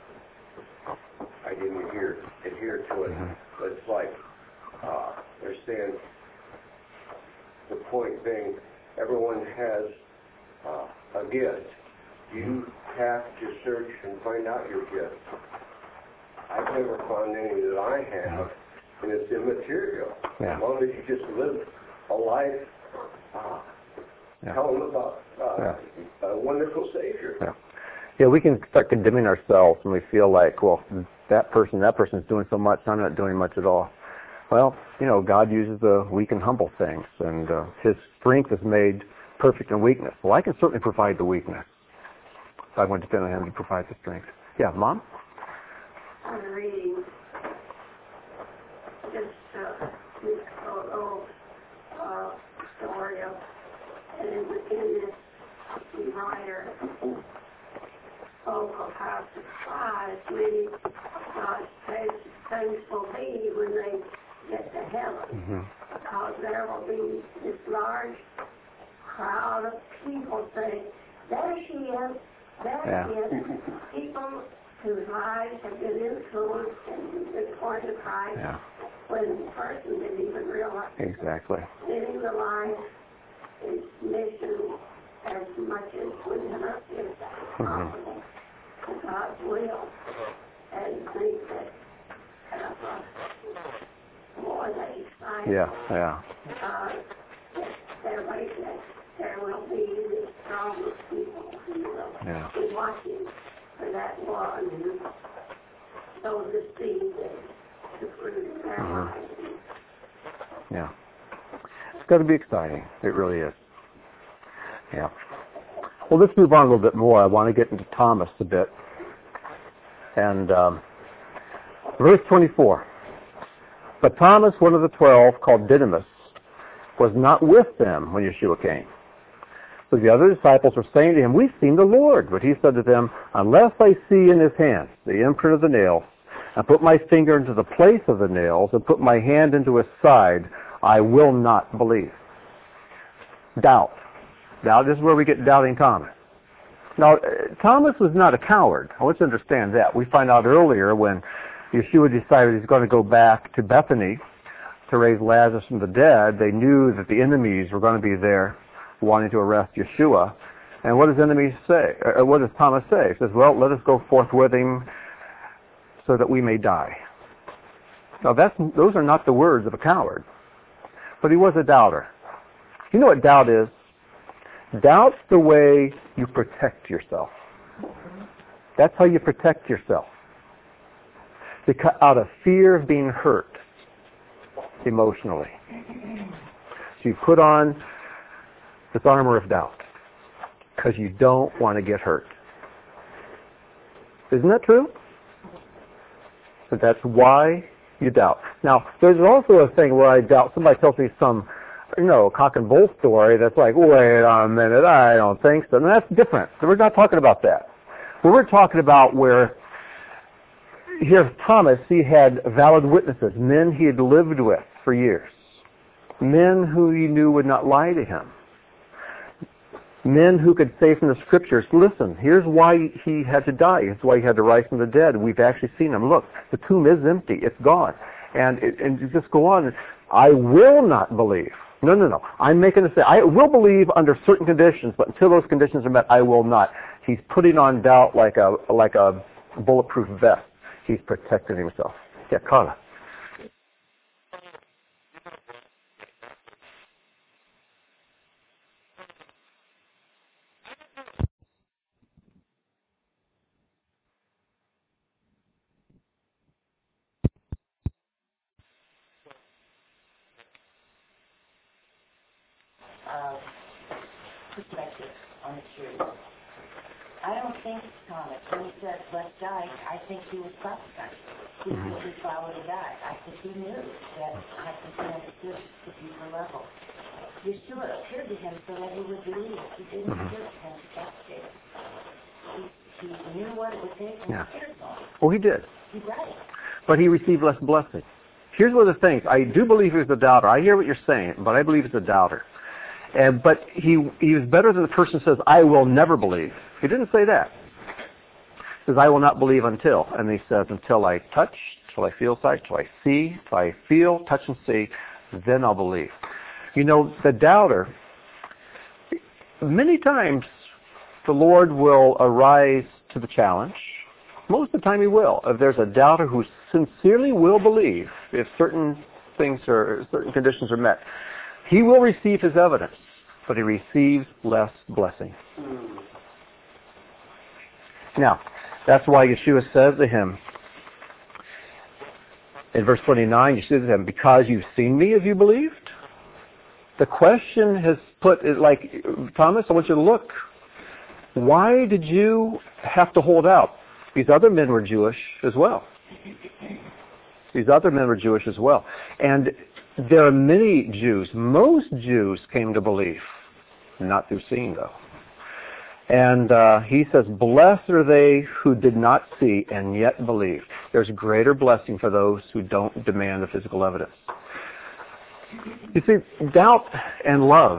I didn't adhere, adhere to it, Mm-hmm. but it's like uh, they're saying the point being everyone has uh, a gift. You have to search and find out your gift. I've never found any that I have, and it's immaterial. Yeah. As long as you just live a life uh, Yeah. telling about uh, Yeah. a wonderful Savior. Yeah. Yeah, we can start condemning ourselves when we feel like, well, that person, that person's doing so much, I'm not doing much at all. Well, you know, God uses the weak and humble things, and uh, his strength is made perfect in weakness. Well, I can certainly provide the weakness. So I want to depend on him to provide the strength. Yeah, Mom? I'm reading this uh, this little uh, story of, and in, in this writer spoke of how surprised many God's saints will be when they get to heaven, Mm-hmm. because there will be this large crowd of people saying, there she is, there Yeah. she is, people whose lives have been influenced and been pointed to Christ, Yeah, when the person didn't even realize exactly. living the life is mission as much as we cannot give that possible to God's will, and think that uh, more than exciting. Yeah, yeah. Uh, that there, may, that there will be the strongest people who will Yeah. be watching for that one who sows the seed that the fruit of their Mhm. lives. Yeah. It's got to be exciting. It really is. Yeah. Well, let's move on a little bit more. I want to get into Thomas a bit. And um, verse twenty-four. But Thomas, one of the twelve, called Didymus, was not with them when Yeshua came. So the other disciples were saying to him, we've seen the Lord. But he said to them, unless I see in his hands the imprint of the nails, and put my finger into the place of the nails, and put my hand into his side, I will not believe. Doubt. Doubt is where we get doubting Thomas. Now, Thomas was not a coward. I want you to understand that. We find out earlier when Yeshua decided he's going to go back to Bethany to raise Lazarus from the dead, they knew that the enemies were going to be there wanting to arrest Yeshua. And what does enemies say? Or what does Thomas say? He says, well, let us go forth with him so that we may die. Now, that's, those are not the words of a coward. But he was a doubter. You know what doubt is? Doubt's the way you protect yourself. That's how you protect yourself. Because out of fear of being hurt emotionally. So you put on this armor of doubt because you don't want to get hurt. Isn't that true? So that's why you doubt. Now, there's also a thing where I doubt. Somebody tells me some, you know, cock and bull story that's like, wait a minute, I don't think so. And that's different. So we're not talking about that. But we're talking about where, here's Thomas, he had valid witnesses, men he had lived with for years, men who he knew would not lie to him, men who could say from the scriptures, listen, here's why he had to die, here's why he had to rise from the dead. We've actually seen him. Look, the tomb is empty. It's gone. And, it, and you just go on. I will not believe. No, no, no. I'm making a say. I will believe under certain conditions, but until those conditions are met, I will not. He's putting on doubt like a like a bulletproof vest. He's protecting himself. Yeah, Carla. Uh, perspective on the truth. I don't think Thomas, when he said, let's die, I think he was prophesying. He simply followed a guide. I think he knew that I think he understood the deeper level. Yeshua appeared to him so that he would believe. He didn't appear to him to castigate. He, he knew what it would take and Yeah. he appeared to him. Oh, he did. He's right. But he received less blessing. Here's one of the things. I do believe he was a doubter. I hear what you're saying, but I believe he's a doubter. And, but he he was better than the person who says, I will never believe. He didn't say that. He says, I will not believe until. And he says, until I touch, until I feel sight, until I see, until I feel, touch and see, then I'll believe. You know, the doubter, many times the Lord will arise to the challenge. Most of the time he will. If there's a doubter who sincerely will believe, if certain things are, certain conditions are met, he will receive his evidence, but he receives less blessing. Now, that's why Yeshua says to him, in verse twenty-nine, Yeshua says to him, because you've seen me, have you believed? The question has put, is like, Thomas, I want you to look. Why did you have to hold out? These other men were Jewish as well. These other men were Jewish as well. And there are many Jews, most Jews came to belief, not through seeing though. And uh, he says, blessed are they who did not see and yet believe. There's greater blessing for those who don't demand the physical evidence. You see, doubt and love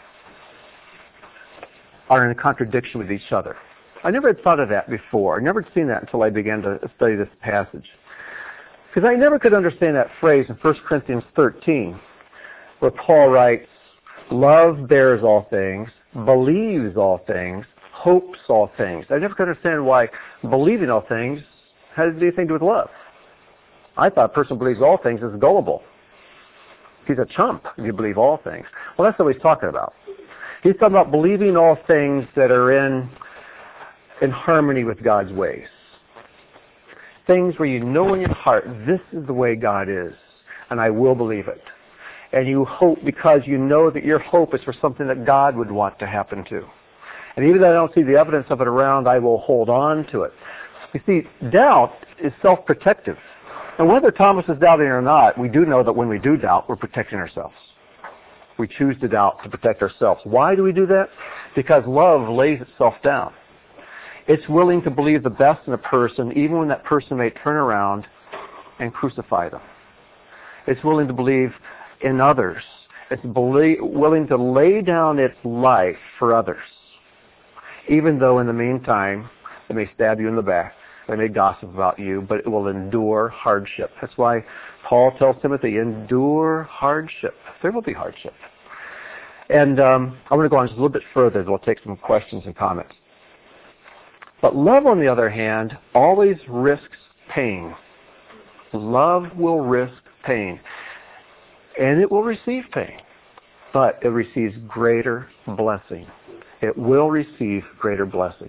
are in contradiction with each other. I never had thought of that before. I never had seen that until I began to study this passage. Because I never could understand that phrase in First Corinthians thirteen, where Paul writes, love bears all things, believes all things, hopes all things. I never could understand why believing all things has anything to do with love. I thought a person who believes all things is gullible. He's a chump if you believe all things. Well, that's what he's talking about. He's talking about believing all things that are in, in harmony with God's ways. Things where you know in your heart, this is the way God is, and I will believe it. And you hope because you know that your hope is for something that God would want to happen to. And even though I don't see the evidence of it around, I will hold on to it. You see, doubt is self-protective. And whether Thomas is doubting or not, we do know that when we do doubt, we're protecting ourselves. We choose to doubt to protect ourselves. Why do we do that? Because love lays itself down. It's willing to believe the best in a person, even when that person may turn around and crucify them. It's willing to believe in others. It's belie- willing to lay down its life for others, even though in the meantime they may stab you in the back, they may gossip about you, but it will endure hardship. That's why Paul tells Timothy, endure hardship. There will be hardship. And um, I'm going to go on just a little bit further. We'll take some questions and comments. But love, on the other hand, always risks pain. Love will risk pain. And it will receive pain. But it receives greater blessing. It will receive greater blessing.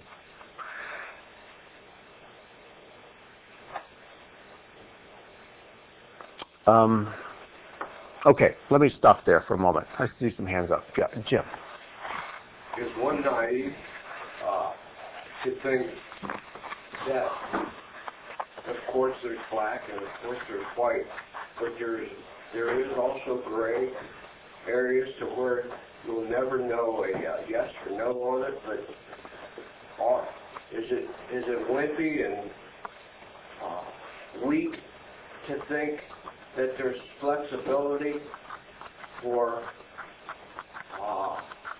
Um, okay, let me stop there for a moment. I see some hands up. Yeah, Jim. Is one naive uh, to think that, of course, there's black and of course there's white, but there's there is also gray areas to where you'll never know a uh, yes or no on it. But uh, is it is it wimpy and uh, weak to think that there's flexibility for uh,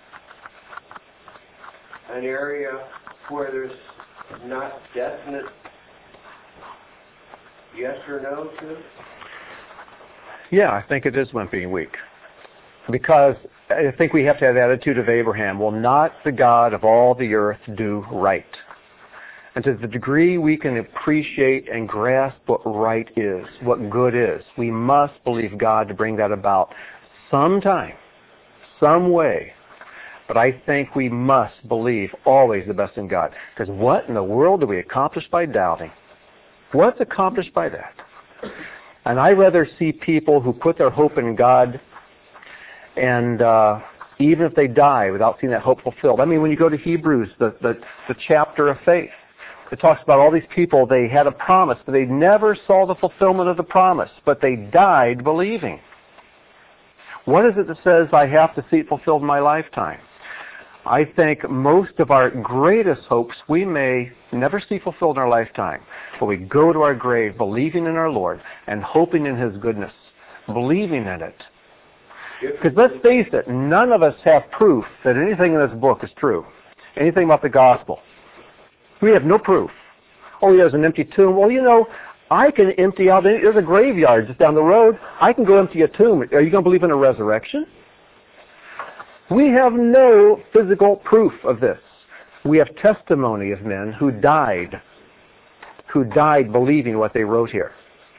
an area where there's not definite yes or no to? Yeah, I think it is wimpy and weak. Because I think we have to have the attitude of Abraham. Will not the God of all the earth do right? And to the degree we can appreciate and grasp what right is, what good is, we must believe God to bring that about sometime, some way. But I think we must believe always the best in God. Because what in the world do we accomplish by doubting? What's accomplished by that? And I rather see people who put their hope in God, and uh, even if they die without seeing that hope fulfilled. I mean, when you go to Hebrews, the, the, the chapter of faith, it talks about all these people, they had a promise, but they never saw the fulfillment of the promise, but they died believing. What is it that says I have to see it fulfilled in my lifetime? I think most of our greatest hopes we may never see fulfilled in our lifetime, but we go to our grave believing in our Lord and hoping in His goodness, believing in it. Because let's face it, none of us have proof that anything in this book is true, anything about the gospel. We have no proof. Oh, there's an empty tomb. Well, you know, I can empty out, there's a graveyard just down the road. I can go empty a tomb. Are you going to believe in a resurrection? We have no physical proof of this. We have testimony of men who died, who died believing what they wrote here.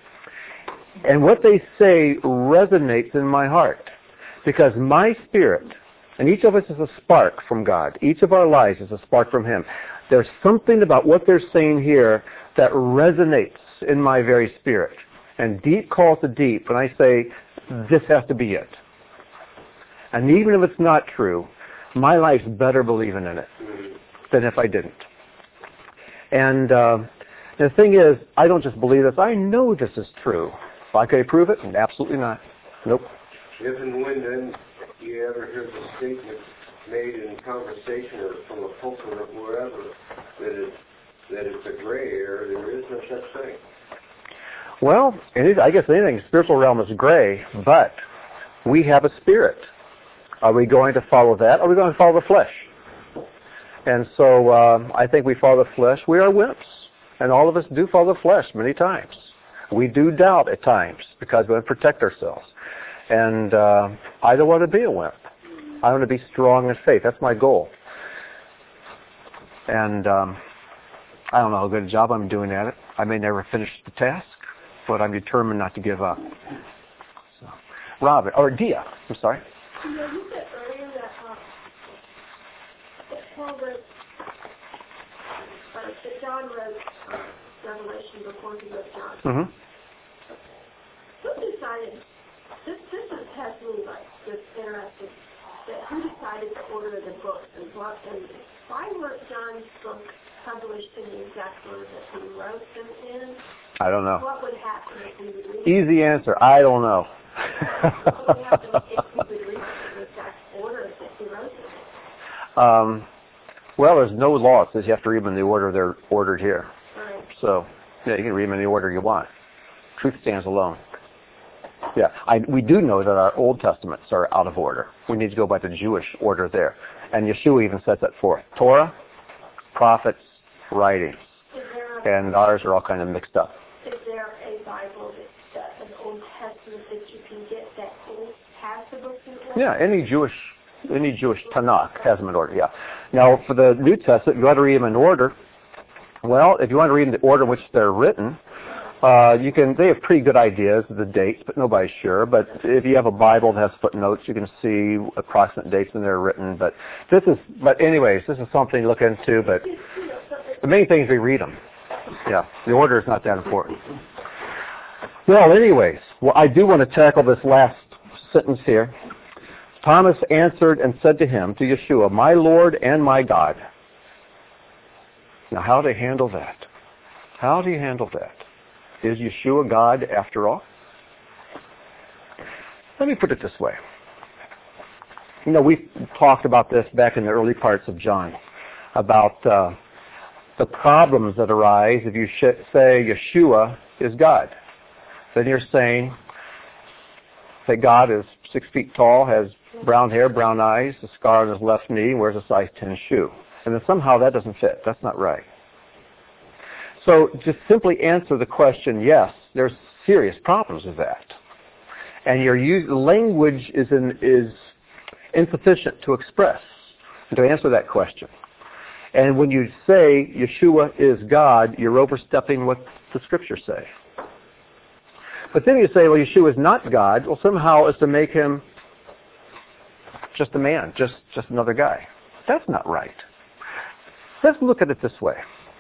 And what they say resonates in my heart, because my spirit, and each of us is a spark from God. Each of our lives is a spark from Him. There's something about what they're saying here that resonates in my very spirit. And deep calls to deep, and I say, this has to be it. And even if it's not true, my life's better believing in it than if I didn't. And uh, the thing is, I don't just believe this. I know this is true. If I could prove it, absolutely not. Nope. If and when then you ever hear the statement made in conversation or from a pulpit or wherever that it's, that it's a gray area, there is no such thing. Well, I guess anything, spiritual realm is gray, but we have a spirit. Are we going to follow that, or are we going to follow the flesh? And so um, I think we follow the flesh. We are wimps, and all of us do follow the flesh many times. We do doubt at times because we want to protect ourselves. And uh, I don't want to be a wimp. I want to be strong in faith. That's my goal. And um, I don't know how good a job I'm doing at it. I may never finish the task, but I'm determined not to give up. So, Robin, or Dia, I'm sorry. You know, you said earlier that, uh, that Paul wrote, uh, that John wrote uh, Revelation before he wrote John. Mm-hmm. Who decided, this, this has me like, just interested, that who decided the order of the books and books. And why weren't John's books published in the exact order that he wrote them in? I don't know. What would happen if we would read Easy answer. I don't know. What would happen if we would read them in the exact order that he wrote them? um, well, there's no law that says you have to read them in the order they're ordered here. Right. So, yeah, you can read them in the order you want. Truth stands alone. Yeah, I, we do know that our Old Testaments are out of order. We need to go by the Jewish order there. And Yeshua even sets that forth. Torah, prophets, writings. Is there a, And ours are all kind of mixed up. is there a Bible, that, uh, an Old Testament that you can get that has the books in order? Yeah, any Jewish any Jewish Tanakh has them in order, yeah. Now, for the New Testament, you want to read them in order. Well, if you want to read them in the order in which they're written, uh, you can. They have pretty good ideas of the dates, but nobody's sure. But if you have a Bible that has footnotes, you can see approximate dates when they're written. But this is, but anyways, this is something to look into. But the main thing is we read them. Yeah, the order is not that important. Well, anyways, well, I do want to tackle this last sentence here. Thomas answered and said to him, to Yeshua, "My Lord and my God." Now, how do you handle that? How do you handle that? Is Yeshua God after all? Let me put it this way. You know, we talked about this back in the early parts of John, about uh, the problems that arise if you sh- say Yeshua is God. Then you're saying that God is six feet tall, has brown hair, brown eyes, a scar on his left knee, wears a size ten shoe. And then somehow that doesn't fit. That's not right. So just simply answer the question, yes, there's serious problems with that. And your use, language is, in, is insufficient to express, to answer that question. And when you say Yeshua is God, you're overstepping what the Scriptures say. But then you say, well, Yeshua is not God. Well, somehow it's to make him just a man, just, just another guy. That's not right. Let's look at it this way.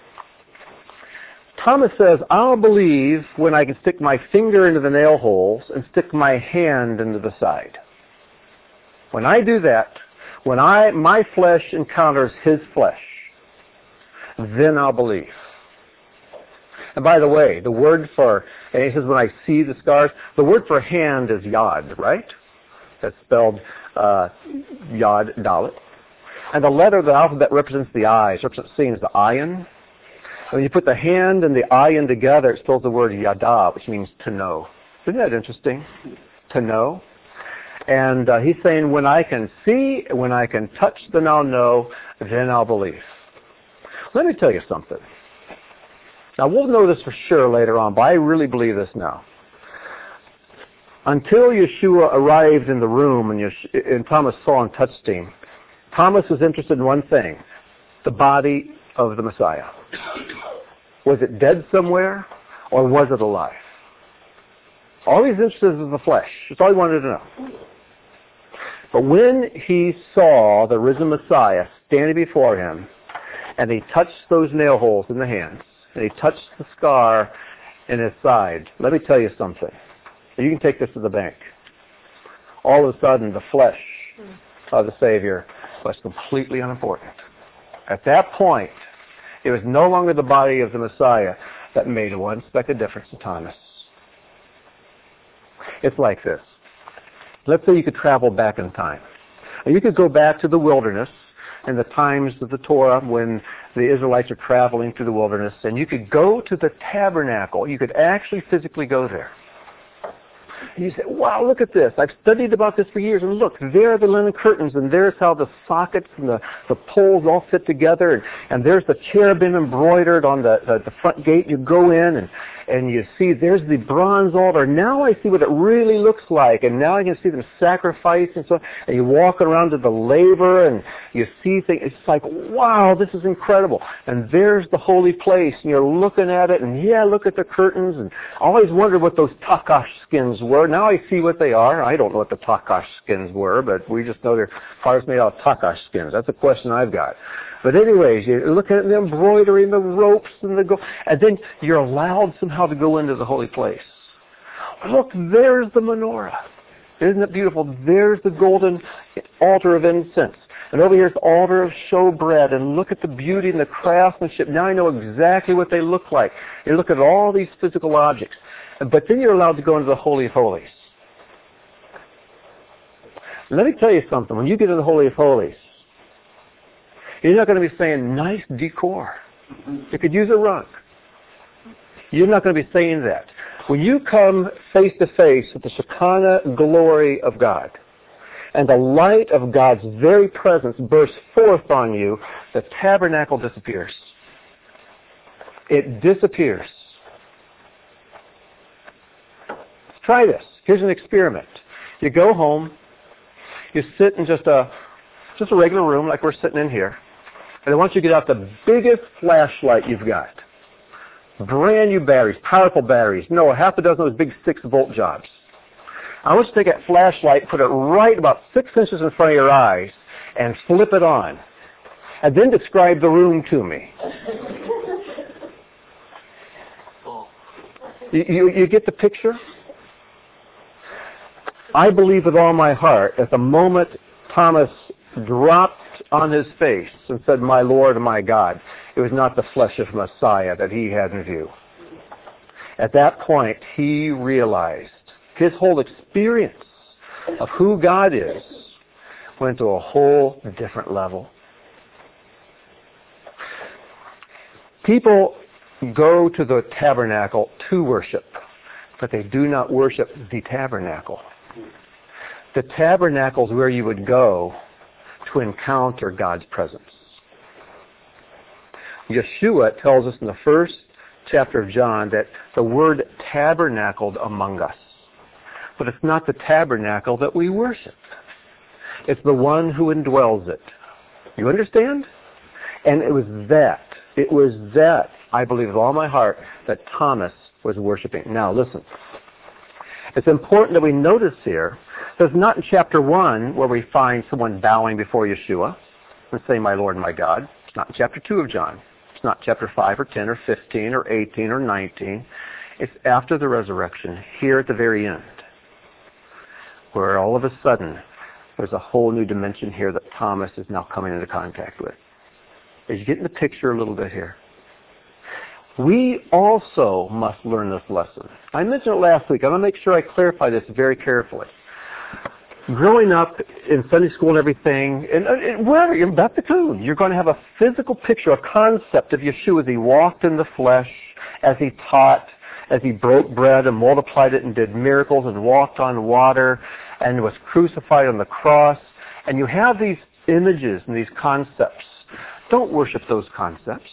Thomas says, I'll believe when I can stick my finger into the nail holes and stick my hand into the side. When I do that, when I my flesh encounters his flesh, then I'll believe. And by the way, the word for, and he says when I see the scars, the word for hand is yod, right? That's spelled uh, yod, dalet. And the letter of the alphabet represents the eyes, represents seeing as the ayin. When you put the hand and the ayin together, it spells the word yada, which means to know. Isn't that interesting? To know. And uh, he's saying, when I can see, when I can touch, then I'll know, then I'll believe. Let me tell you something. Now, we'll know this for sure later on, but I really believe this now. Until Yeshua arrived in the room and, Yeshua, and Thomas saw and touched him, Thomas was interested in one thing, the body of the Messiah. Was it dead somewhere, or was it alive? All he's interested in is the flesh. That's all he wanted to know. But when he saw the risen Messiah standing before him, and he touched those nail holes in the hands, and he touched the scar in his side, let me tell you something. You can take this to the bank. All of a sudden, the flesh of the Savior was completely unimportant. At that point, it was no longer the body of the Messiah that made one speck of difference to Thomas. It's like this. Let's say you could travel back in time. And you could go back to the wilderness in the times of the Torah when the Israelites are traveling through the wilderness, and you could go to the tabernacle. You could actually physically go there. And you say, wow, look at this. I've studied about this for years, and look, there are the linen curtains, and there's how the sockets and the, the poles all fit together, and, and there's the cherubim embroidered on the, the, the front gate. You go in, and, and you see there's the bronze altar. Now I see what it really looks like, and now I can see them sacrifice, and so and you walk around to the laver, and you see things. It's like, wow, this is incredible. And there's the holy place, and you're looking at it, and yeah, look at the curtains, and I always wondered what those takash skins were. Now I see what they are. I don't know what the takash skins were, but we just know they're parts made out of takash skins. That's a question I've got. But anyways, you look at the embroidery and the ropes and the gold, and then you're allowed somehow to go into the holy place. Look, there's the menorah. Isn't it beautiful? There's the golden altar of incense. And over here's the altar of showbread, and look at the beauty and the craftsmanship. Now I know exactly what they look like. You look at all these physical objects. But then you're allowed to go into the Holy of Holies. Let me tell you something. When you get into the Holy of Holies, you're not going to be saying, nice decor. You could use a rug. You're not going to be saying that. When you come face to face with the Shekinah glory of God, and the light of God's very presence bursts forth on you, the tabernacle disappears. It disappears. Try this. Here's an experiment. You go home, you sit in just a just a regular room like we're sitting in here, and I want you to get out the biggest flashlight you've got. Brand new batteries, powerful batteries. No, half a dozen of those big six volt jobs. I want you to take that flashlight, put it right about six inches in front of your eyes, and flip it on. And then describe the room to me. You, you, you get the picture? I believe with all my heart at the moment Thomas dropped on his face and said, my Lord and my God, it was not the flesh of Messiah that he had in view. At that point, he realized his whole experience of who God is went to a whole different level. People go to the tabernacle to worship, but they do not worship the tabernacle. The tabernacle is where you would go to encounter God's presence. Yeshua tells us in the first chapter of John that the word tabernacled among us. But it's not the tabernacle that we worship. It's the one who indwells it. You understand? And it was that. It was that, I believe with all my heart, that Thomas was worshiping. Now listen. It's important that we notice here that it's not in chapter one where we find someone bowing before Yeshua and saying, my Lord and my God. It's not in chapter two of John. It's not chapter five or ten or fifteen or eighteen or nineteen. It's after the resurrection, here at the very end, where all of a sudden there's a whole new dimension here that Thomas is now coming into contact with. Are you getting the picture a little bit here? We also must learn this lesson. I mentioned it last week. I want to make sure I clarify this very carefully. Growing up in Sunday school and everything, and, and wherever, in Beth Coon, you're going to have a physical picture, a concept of Yeshua as he walked in the flesh, as he taught, as he broke bread and multiplied it and did miracles and walked on water and was crucified on the cross. And you have these images and these concepts. Don't worship those concepts.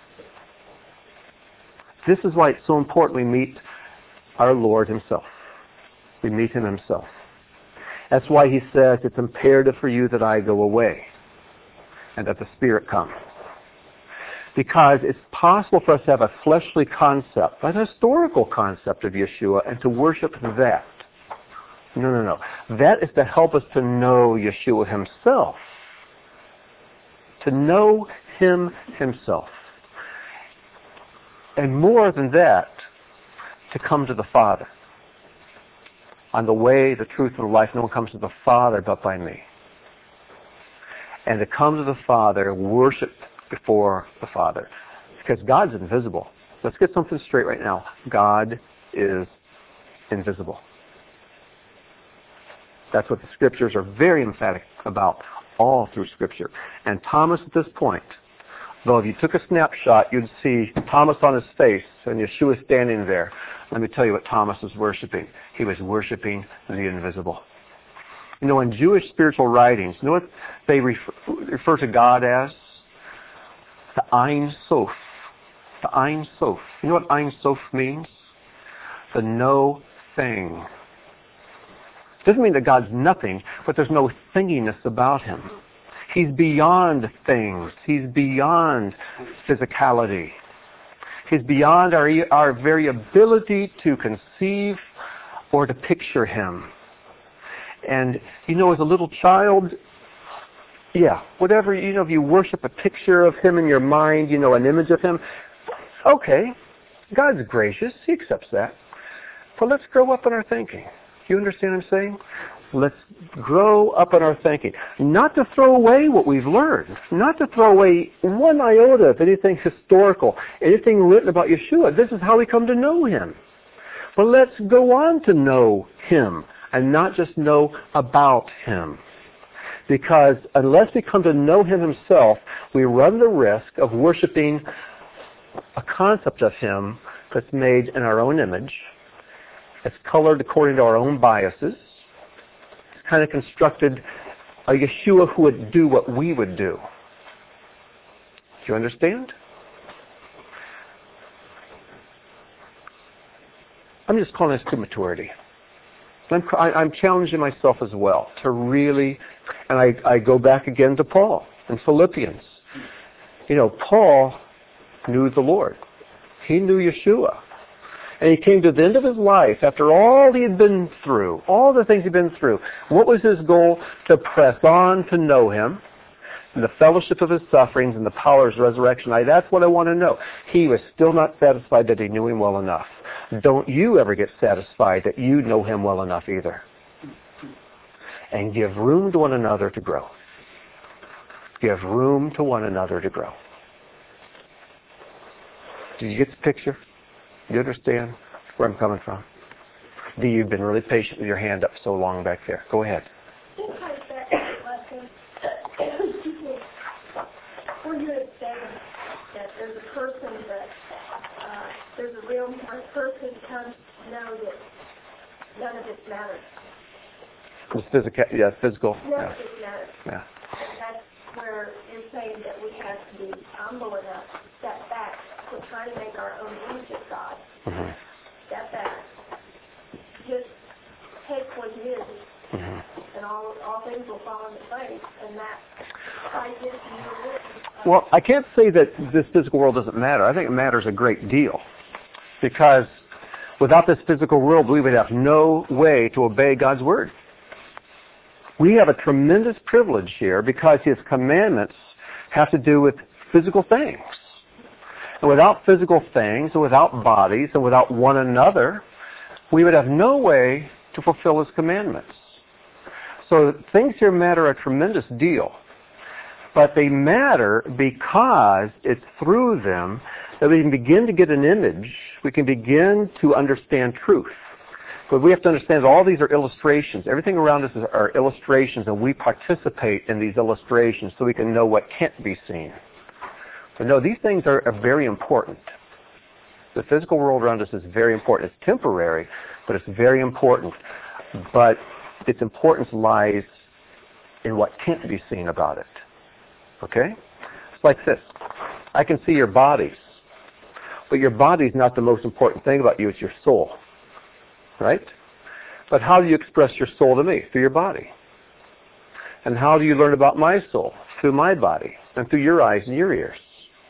This is why it's so important we meet our Lord himself. We meet him himself. That's why he says it's imperative for you that I go away and that the Spirit come. Because it's possible for us to have a fleshly concept, an historical concept of Yeshua, and to worship that. No, no, no. That is to help us to know Yeshua himself. To know him himself. And more than that, to come to the Father. On the way, the truth, and the life, no one comes to the Father but by me. And to come to the Father, worship before the Father. Because God's invisible. Let's get something straight right now. God is invisible. That's what the Scriptures are very emphatic about all through Scripture. And Thomas at this point, though if you took a snapshot, you'd see Thomas on his face and Yeshua standing there. Let me tell you what Thomas was worshiping. He was worshiping the invisible. You know, in Jewish spiritual writings, you know what they refer, refer to God as? The Ein Sof. The Ein Sof. You know what Ein Sof means? The no thing. It doesn't mean that God's nothing, but there's no thinginess about him. He's beyond things. He's beyond physicality. He's beyond our, our very ability to conceive or to picture him. And, you know, as a little child, yeah, whatever, you know, if you worship a picture of him in your mind, you know, an image of him, okay, God's gracious. He accepts that. But let's grow up in our thinking. You understand what I'm saying? Let's grow up in our thinking. Not to throw away what we've learned. Not to throw away one iota of anything historical, anything written about Yeshua. This is how we come to know Him. But let's go on to know Him and not just know about Him. Because unless we come to know Him Himself, we run the risk of worshiping a concept of Him that's made in our own image. It's colored according to our own biases. It's kind of constructed a Yeshua who would do what we would do. Do you understand? I'm just calling this to maturity. I'm, I'm challenging myself as well to really, and I, I go back again to Paul in Philippians. You know, Paul knew the Lord. He knew Yeshua. And he came to the end of his life after all he had been through, all the things he'd been through. What was his goal? To press on to know Him, and the fellowship of His sufferings and the power of His resurrection. I, that's what I want to know. He was still not satisfied that he knew Him well enough. Don't you ever get satisfied that you know Him well enough either. And give room to one another to grow. Give room to one another to grow. Do you get the picture? Do you understand where I'm coming from? Do you've been really patient with your hand up so long back there? Go ahead. Sometimes that lesson, excuse me, when you had said that there's a person that, uh, there's a realm where a person comes to know that none of it matters. It's physical, yeah, physical. None Yeah. of it matters. Yeah. And that's where you're saying that we have to be humble enough to step back. We're trying to make our own image of God. Mm-hmm. Step back. Just take what He is, Mm-hmm. and all all things will fall into place. And that I just knew it. Well, I can't say that this physical world doesn't matter. I think it matters a great deal. Because without this physical world, we would have no way to obey God's Word. We have a tremendous privilege here because His commandments have to do with physical things. And without physical things, and without bodies, and without one another, we would have no way to fulfill His commandments. So things here matter a tremendous deal. But they matter because it's through them that we can begin to get an image. We can begin to understand truth. But we have to understand that all these are illustrations. Everything around us are illustrations, and we participate in these illustrations so we can know what can't be seen. But no, these things are, are very important. The physical world around us is very important. It's temporary, but it's very important. But its importance lies in what can't be seen about it. Okay? It's like this. I can see your bodies, but your body is not the most important thing about you. It's your soul. Right? But how do you express your soul to me? Through your body. And how do you learn about my soul? Through my body and through your eyes and your ears.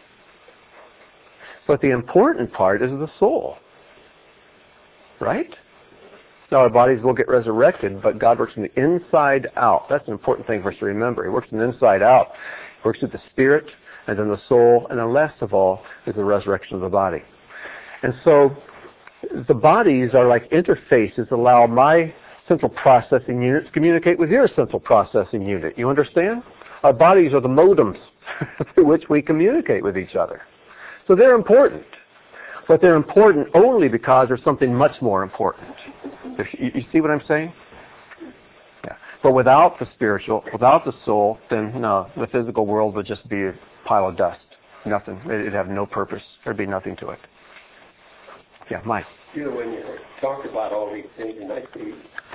But the important part is the soul. Right? Now our bodies will get resurrected, but God works from the inside out. That's an important thing for us to remember. He works from the inside out. He works through the spirit, and then the soul, and then last of all is the resurrection of the body. And so the bodies are like interfaces that allow my central processing unit to communicate with your central processing unit. You understand? Our bodies are the modems through which we communicate with each other. So they're important. But they're important only because there's something much more important. You, you see what I'm saying? Yeah. But without the spiritual, without the soul, then no, the physical world would just be a pile of dust. Nothing. It'd have no purpose. There'd be nothing to it. Yeah, Mike. You know, when you talk about all these things, and I see.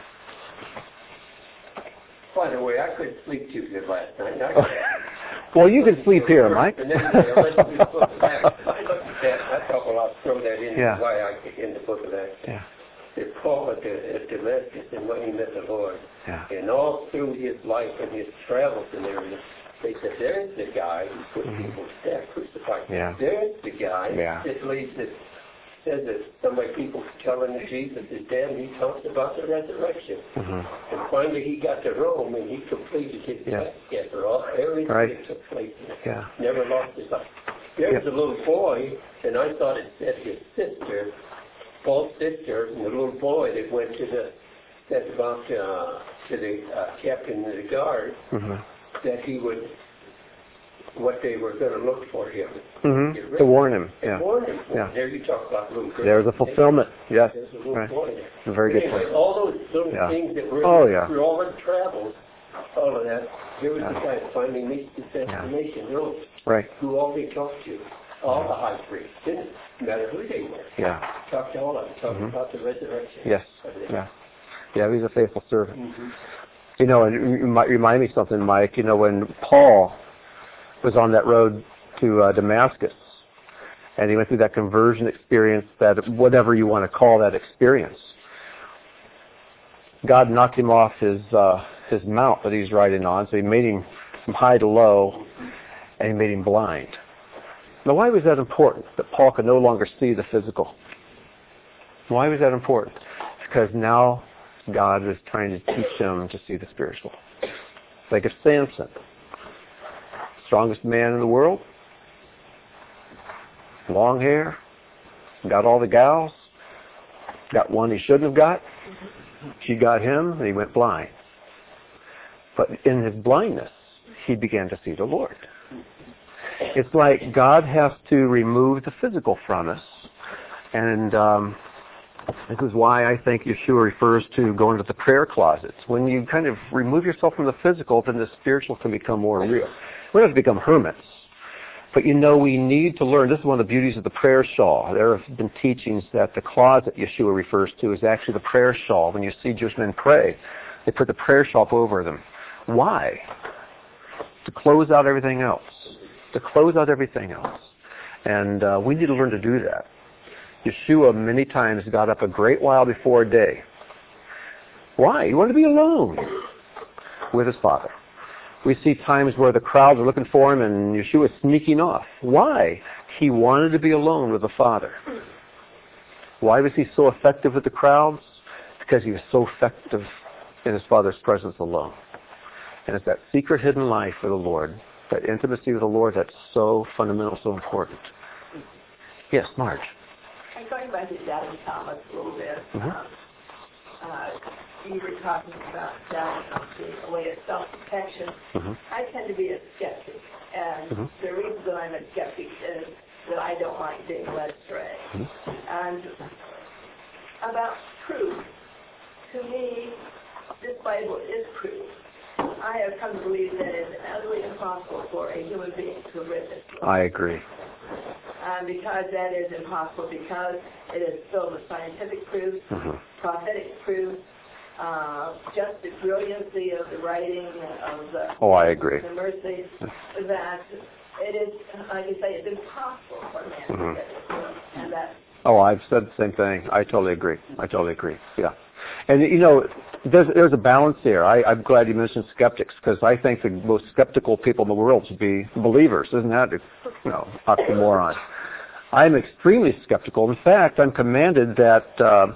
By the way, I couldn't sleep too good last night. I well, you can sleep here, Mike. And then I looked at that. I thought, well, I'll throw that in. Yeah. Why I get in the book of Acts. Yeah. That Paul at, the, at Damascus and when he met the Lord, Yeah. and all through his life and his travels and everything, they said, "There's the guy who put Mm-hmm. people to death, crucified. Yeah. There's the guy Yeah. that leads this." Says that some of my people telling that Jesus is dead, and he talks about the resurrection. Mm-hmm. And finally he got to Rome, and he completed his Yeah. task after all everything Right. that took place. Yeah. Never lost his life. There's Yeah. a little boy, and I thought it said his sister, Paul's sister, and the little boy that went to the, said about uh, to the uh, captain of the guard Mm-hmm. that he would, what they were going to look for him. Mm-hmm. To warn him. Yeah. Warn him. Yeah. There you talk about little girls. There's a fulfillment. Yes. There's a little Right. boy there. A very good anyway, point. all those little Yeah. things that were Oh, yeah. through all the travels, all of that, here was Yeah. the guy finally meets this destination road. Right. Who all they talked to, all the high priests, didn't matter who they were. Yeah. Talked to all of them, talked Mhm. about the resurrection. Yes. Yeah. Yeah, he's a faithful servant. Mm-hmm. You know, and you might remind me something, Mike. You know, when Paul was on that road to uh, Damascus, and he went through that conversion experience, that whatever you want to call that experience, God knocked him off his uh, his mount that he's riding on, so he made him from high to low, and he made him blind. Now, why was that important? That Paul could no longer see the physical. Why was that important? Because now God was trying to teach him to see the spiritual. Like if Samson, strongest man in the world, long hair, got all the gals, got one he shouldn't have got, she got him, and he went blind. But in his blindness, he began to see the Lord. It's like God has to remove the physical from us, and um, this is why I think Yeshua refers to going to the prayer closets. When you kind of remove yourself from the physical, then the spiritual can become more real. We don't have to become hermits. But you know, we need to learn. This is one of the beauties of the prayer shawl. There have been teachings that the closet Yeshua refers to is actually the prayer shawl. When you see Jewish men pray, they put the prayer shawl over them. Why? To close out everything else. To close out everything else. And uh, we need to learn to do that. Yeshua many times got up a great while before day. Why? He wanted to be alone with his Father. We see times where the crowds are looking for him and Yeshua is sneaking off. Why? He wanted to be alone with the Father. Why was he so effective with the crowds? Because he was so effective in his Father's presence alone. And it's that secret hidden life with the Lord, that intimacy with the Lord that's so fundamental, so important. Yes, Marge. I'm going back to Doubting Thomas a little bit. Mm-hmm. Um, uh, you were talking about doubting Thomas being a way of self-protection. Mm-hmm. I tend to be a skeptic, and Mm-hmm. the reason that I'm a skeptic is that I don't like being led astray. Mm-hmm. And about proof, to me, this Bible is proof. I have come to believe that it is utterly impossible for a human being to have read this book. I agree. Um, because that is impossible, because it is filled with scientific proofs, Mm-hmm. prophetic proofs, uh, just the brilliancy of the writing of the, Oh, I agree. the mercy, that it is, like you say, it's impossible for a man Mhm. to get this book. And that, Oh, I've said the same thing. I totally agree. I totally agree. Yeah. And, you know, there's, there's a balance here. I, I'm glad you mentioned skeptics, because I think the most skeptical people in the world should be believers. Isn't that, you know, oxymoron? I'm extremely skeptical. In fact, I'm commanded that uh,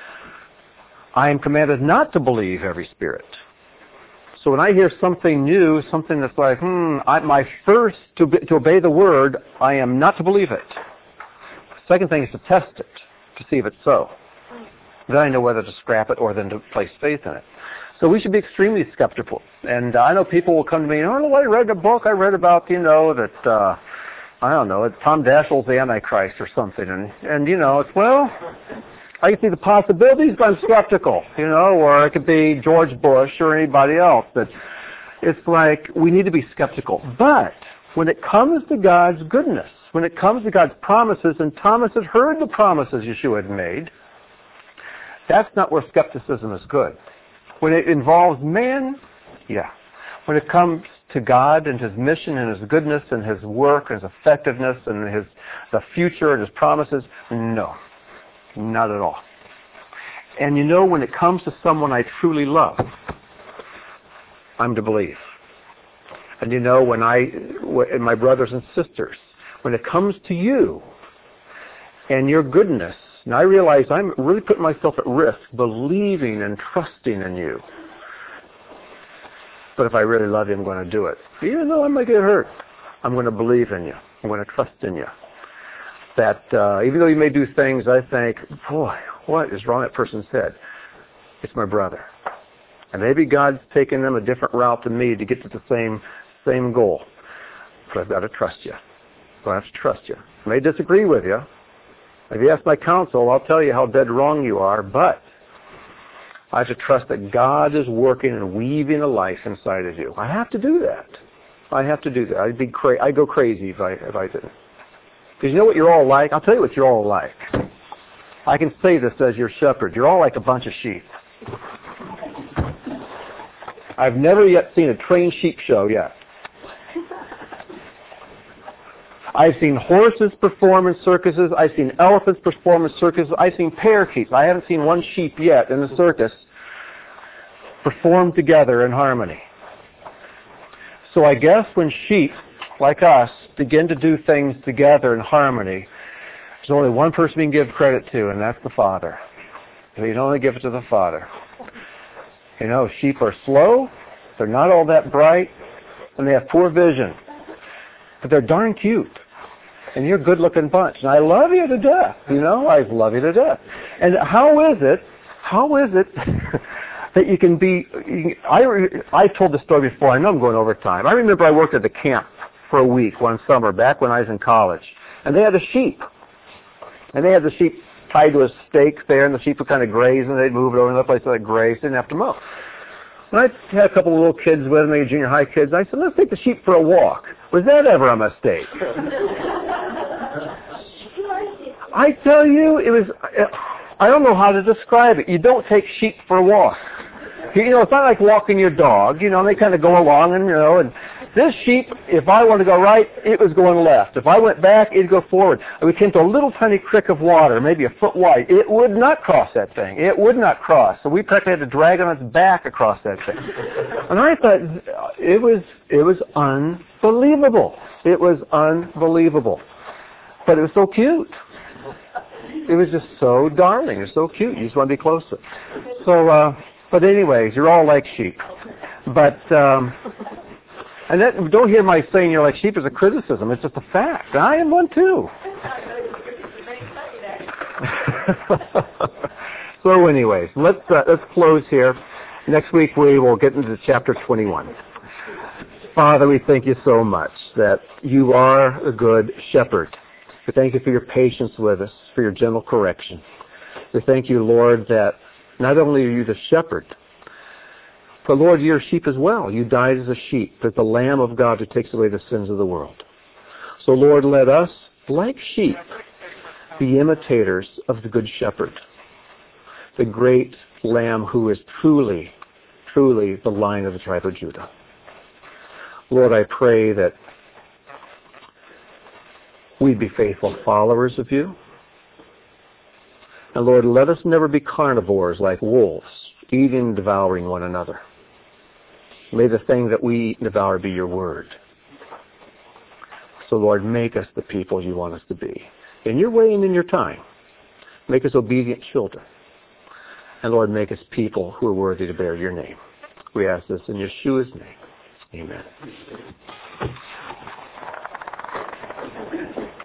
I am commanded not to believe every spirit. So when I hear something new, something that's like, hmm, I, my first, to, be, to obey the word, I am not to believe it. Second thing is to test it, to see if it's so. Then I know whether to scrap it or then to place faith in it. So we should be extremely skeptical. And uh, I know people will come to me, I don't know what I read in a book. I read about, you know, that, uh, I don't know, Tom Dashiell's the Antichrist or something. And, and you know, it's, well, I can see the possibilities, but I'm skeptical, you know, or it could be George Bush or anybody else. But it's like we need to be skeptical. But when it comes to God's goodness, when it comes to God's promises, and Thomas had heard the promises Yeshua had made, that's not where skepticism is good. When it involves man, yeah. When it comes to God and His mission and His goodness and His work and His effectiveness and His the future and His promises, no. Not at all. And you know, when it comes to someone I truly love, I'm to believe. And you know, when I, and my brothers and sisters, when it comes to you and your goodness, and I realize I'm really putting myself at risk, believing and trusting in you. But if I really love you, I'm going to do it. Even though I might get hurt, I'm going to believe in you. I'm going to trust in you. That uh, even though you may do things I think, boy, what is wrong with that person's head? It's my brother. And maybe God's taking them a different route than me to get to the same same goal. But I've got to trust you. So I have to trust you. I may disagree with you. If you ask my counsel, I'll tell you how dead wrong you are, but I have to trust that God is working and weaving a life inside of you. I have to do that. I have to do that. I'd be cra- I'd go crazy if I if I didn't. Because you know what you're all like? I'll tell you what you're all like. I can say this as your shepherd. You're all like a bunch of sheep. I've never yet seen a trained sheep show yet. I've seen horses perform in circuses. I've seen elephants perform in circuses. I've seen parakeets. I haven't seen one sheep yet in a circus perform together in harmony. So I guess when sheep, like us, begin to do things together in harmony, there's only one person we can give credit to, and that's the Father. So you can only give it to the Father. You know, sheep are slow, they're not all that bright, and they have poor vision. But they're darn cute. And you're a good-looking bunch. And I love you to death. You know, I love you to death. And how is it, how is it that you can be, you, I, I've told this story before. I know I'm going over time. I remember I worked at the camp for a week one summer back when I was in college. And they had a sheep. And they had the sheep tied to a stake there, and the sheep would kind of graze, and they'd move it over to another place so they'd graze. They didn't have to mow. And I had a couple of little kids with me, junior high kids. I said, let's take the sheep for a walk. Was that ever a mistake? I tell you, it was, I don't know how to describe it. You don't take sheep for a walk. You know, it's not like walking your dog. You know, they kind of go along and, you know, and this sheep, if I wanted to go right, it was going left. If I went back, it'd go forward. And we came to a little tiny creek of water, maybe a foot wide. It would not cross that thing. It would not cross. So we practically had to drag on its back across that thing. And I thought, it was, it was unbelievable. It was unbelievable. But it was so cute. It was just so darling. It was so cute. You just want to be close to it. So, uh, but anyways, you're all like sheep. But, um, and that, don't hear my saying you're like sheep as a criticism. It's just a fact. I am one too. So anyways, let's, uh, let's close here. Next week we will get into chapter twenty-one. Father, we thank you so much that you are a good shepherd. We thank you for your patience with us, for your gentle correction. We thank you, Lord, that not only are you the shepherd, but Lord, you're a sheep as well. You died as a sheep, as the Lamb of God who takes away the sins of the world. So Lord, let us, like sheep, be imitators of the Good Shepherd, the great Lamb who is truly, truly the Lion of the tribe of Judah. Lord, I pray that we'd be faithful followers of you. And Lord, let us never be carnivores like wolves, eating and devouring one another. May the thing that we eat and devour be your word. So Lord, make us the people you want us to be. In your way and in your time. Make us obedient children. And Lord, make us people who are worthy to bear your name. We ask this in Yeshua's name. Amen.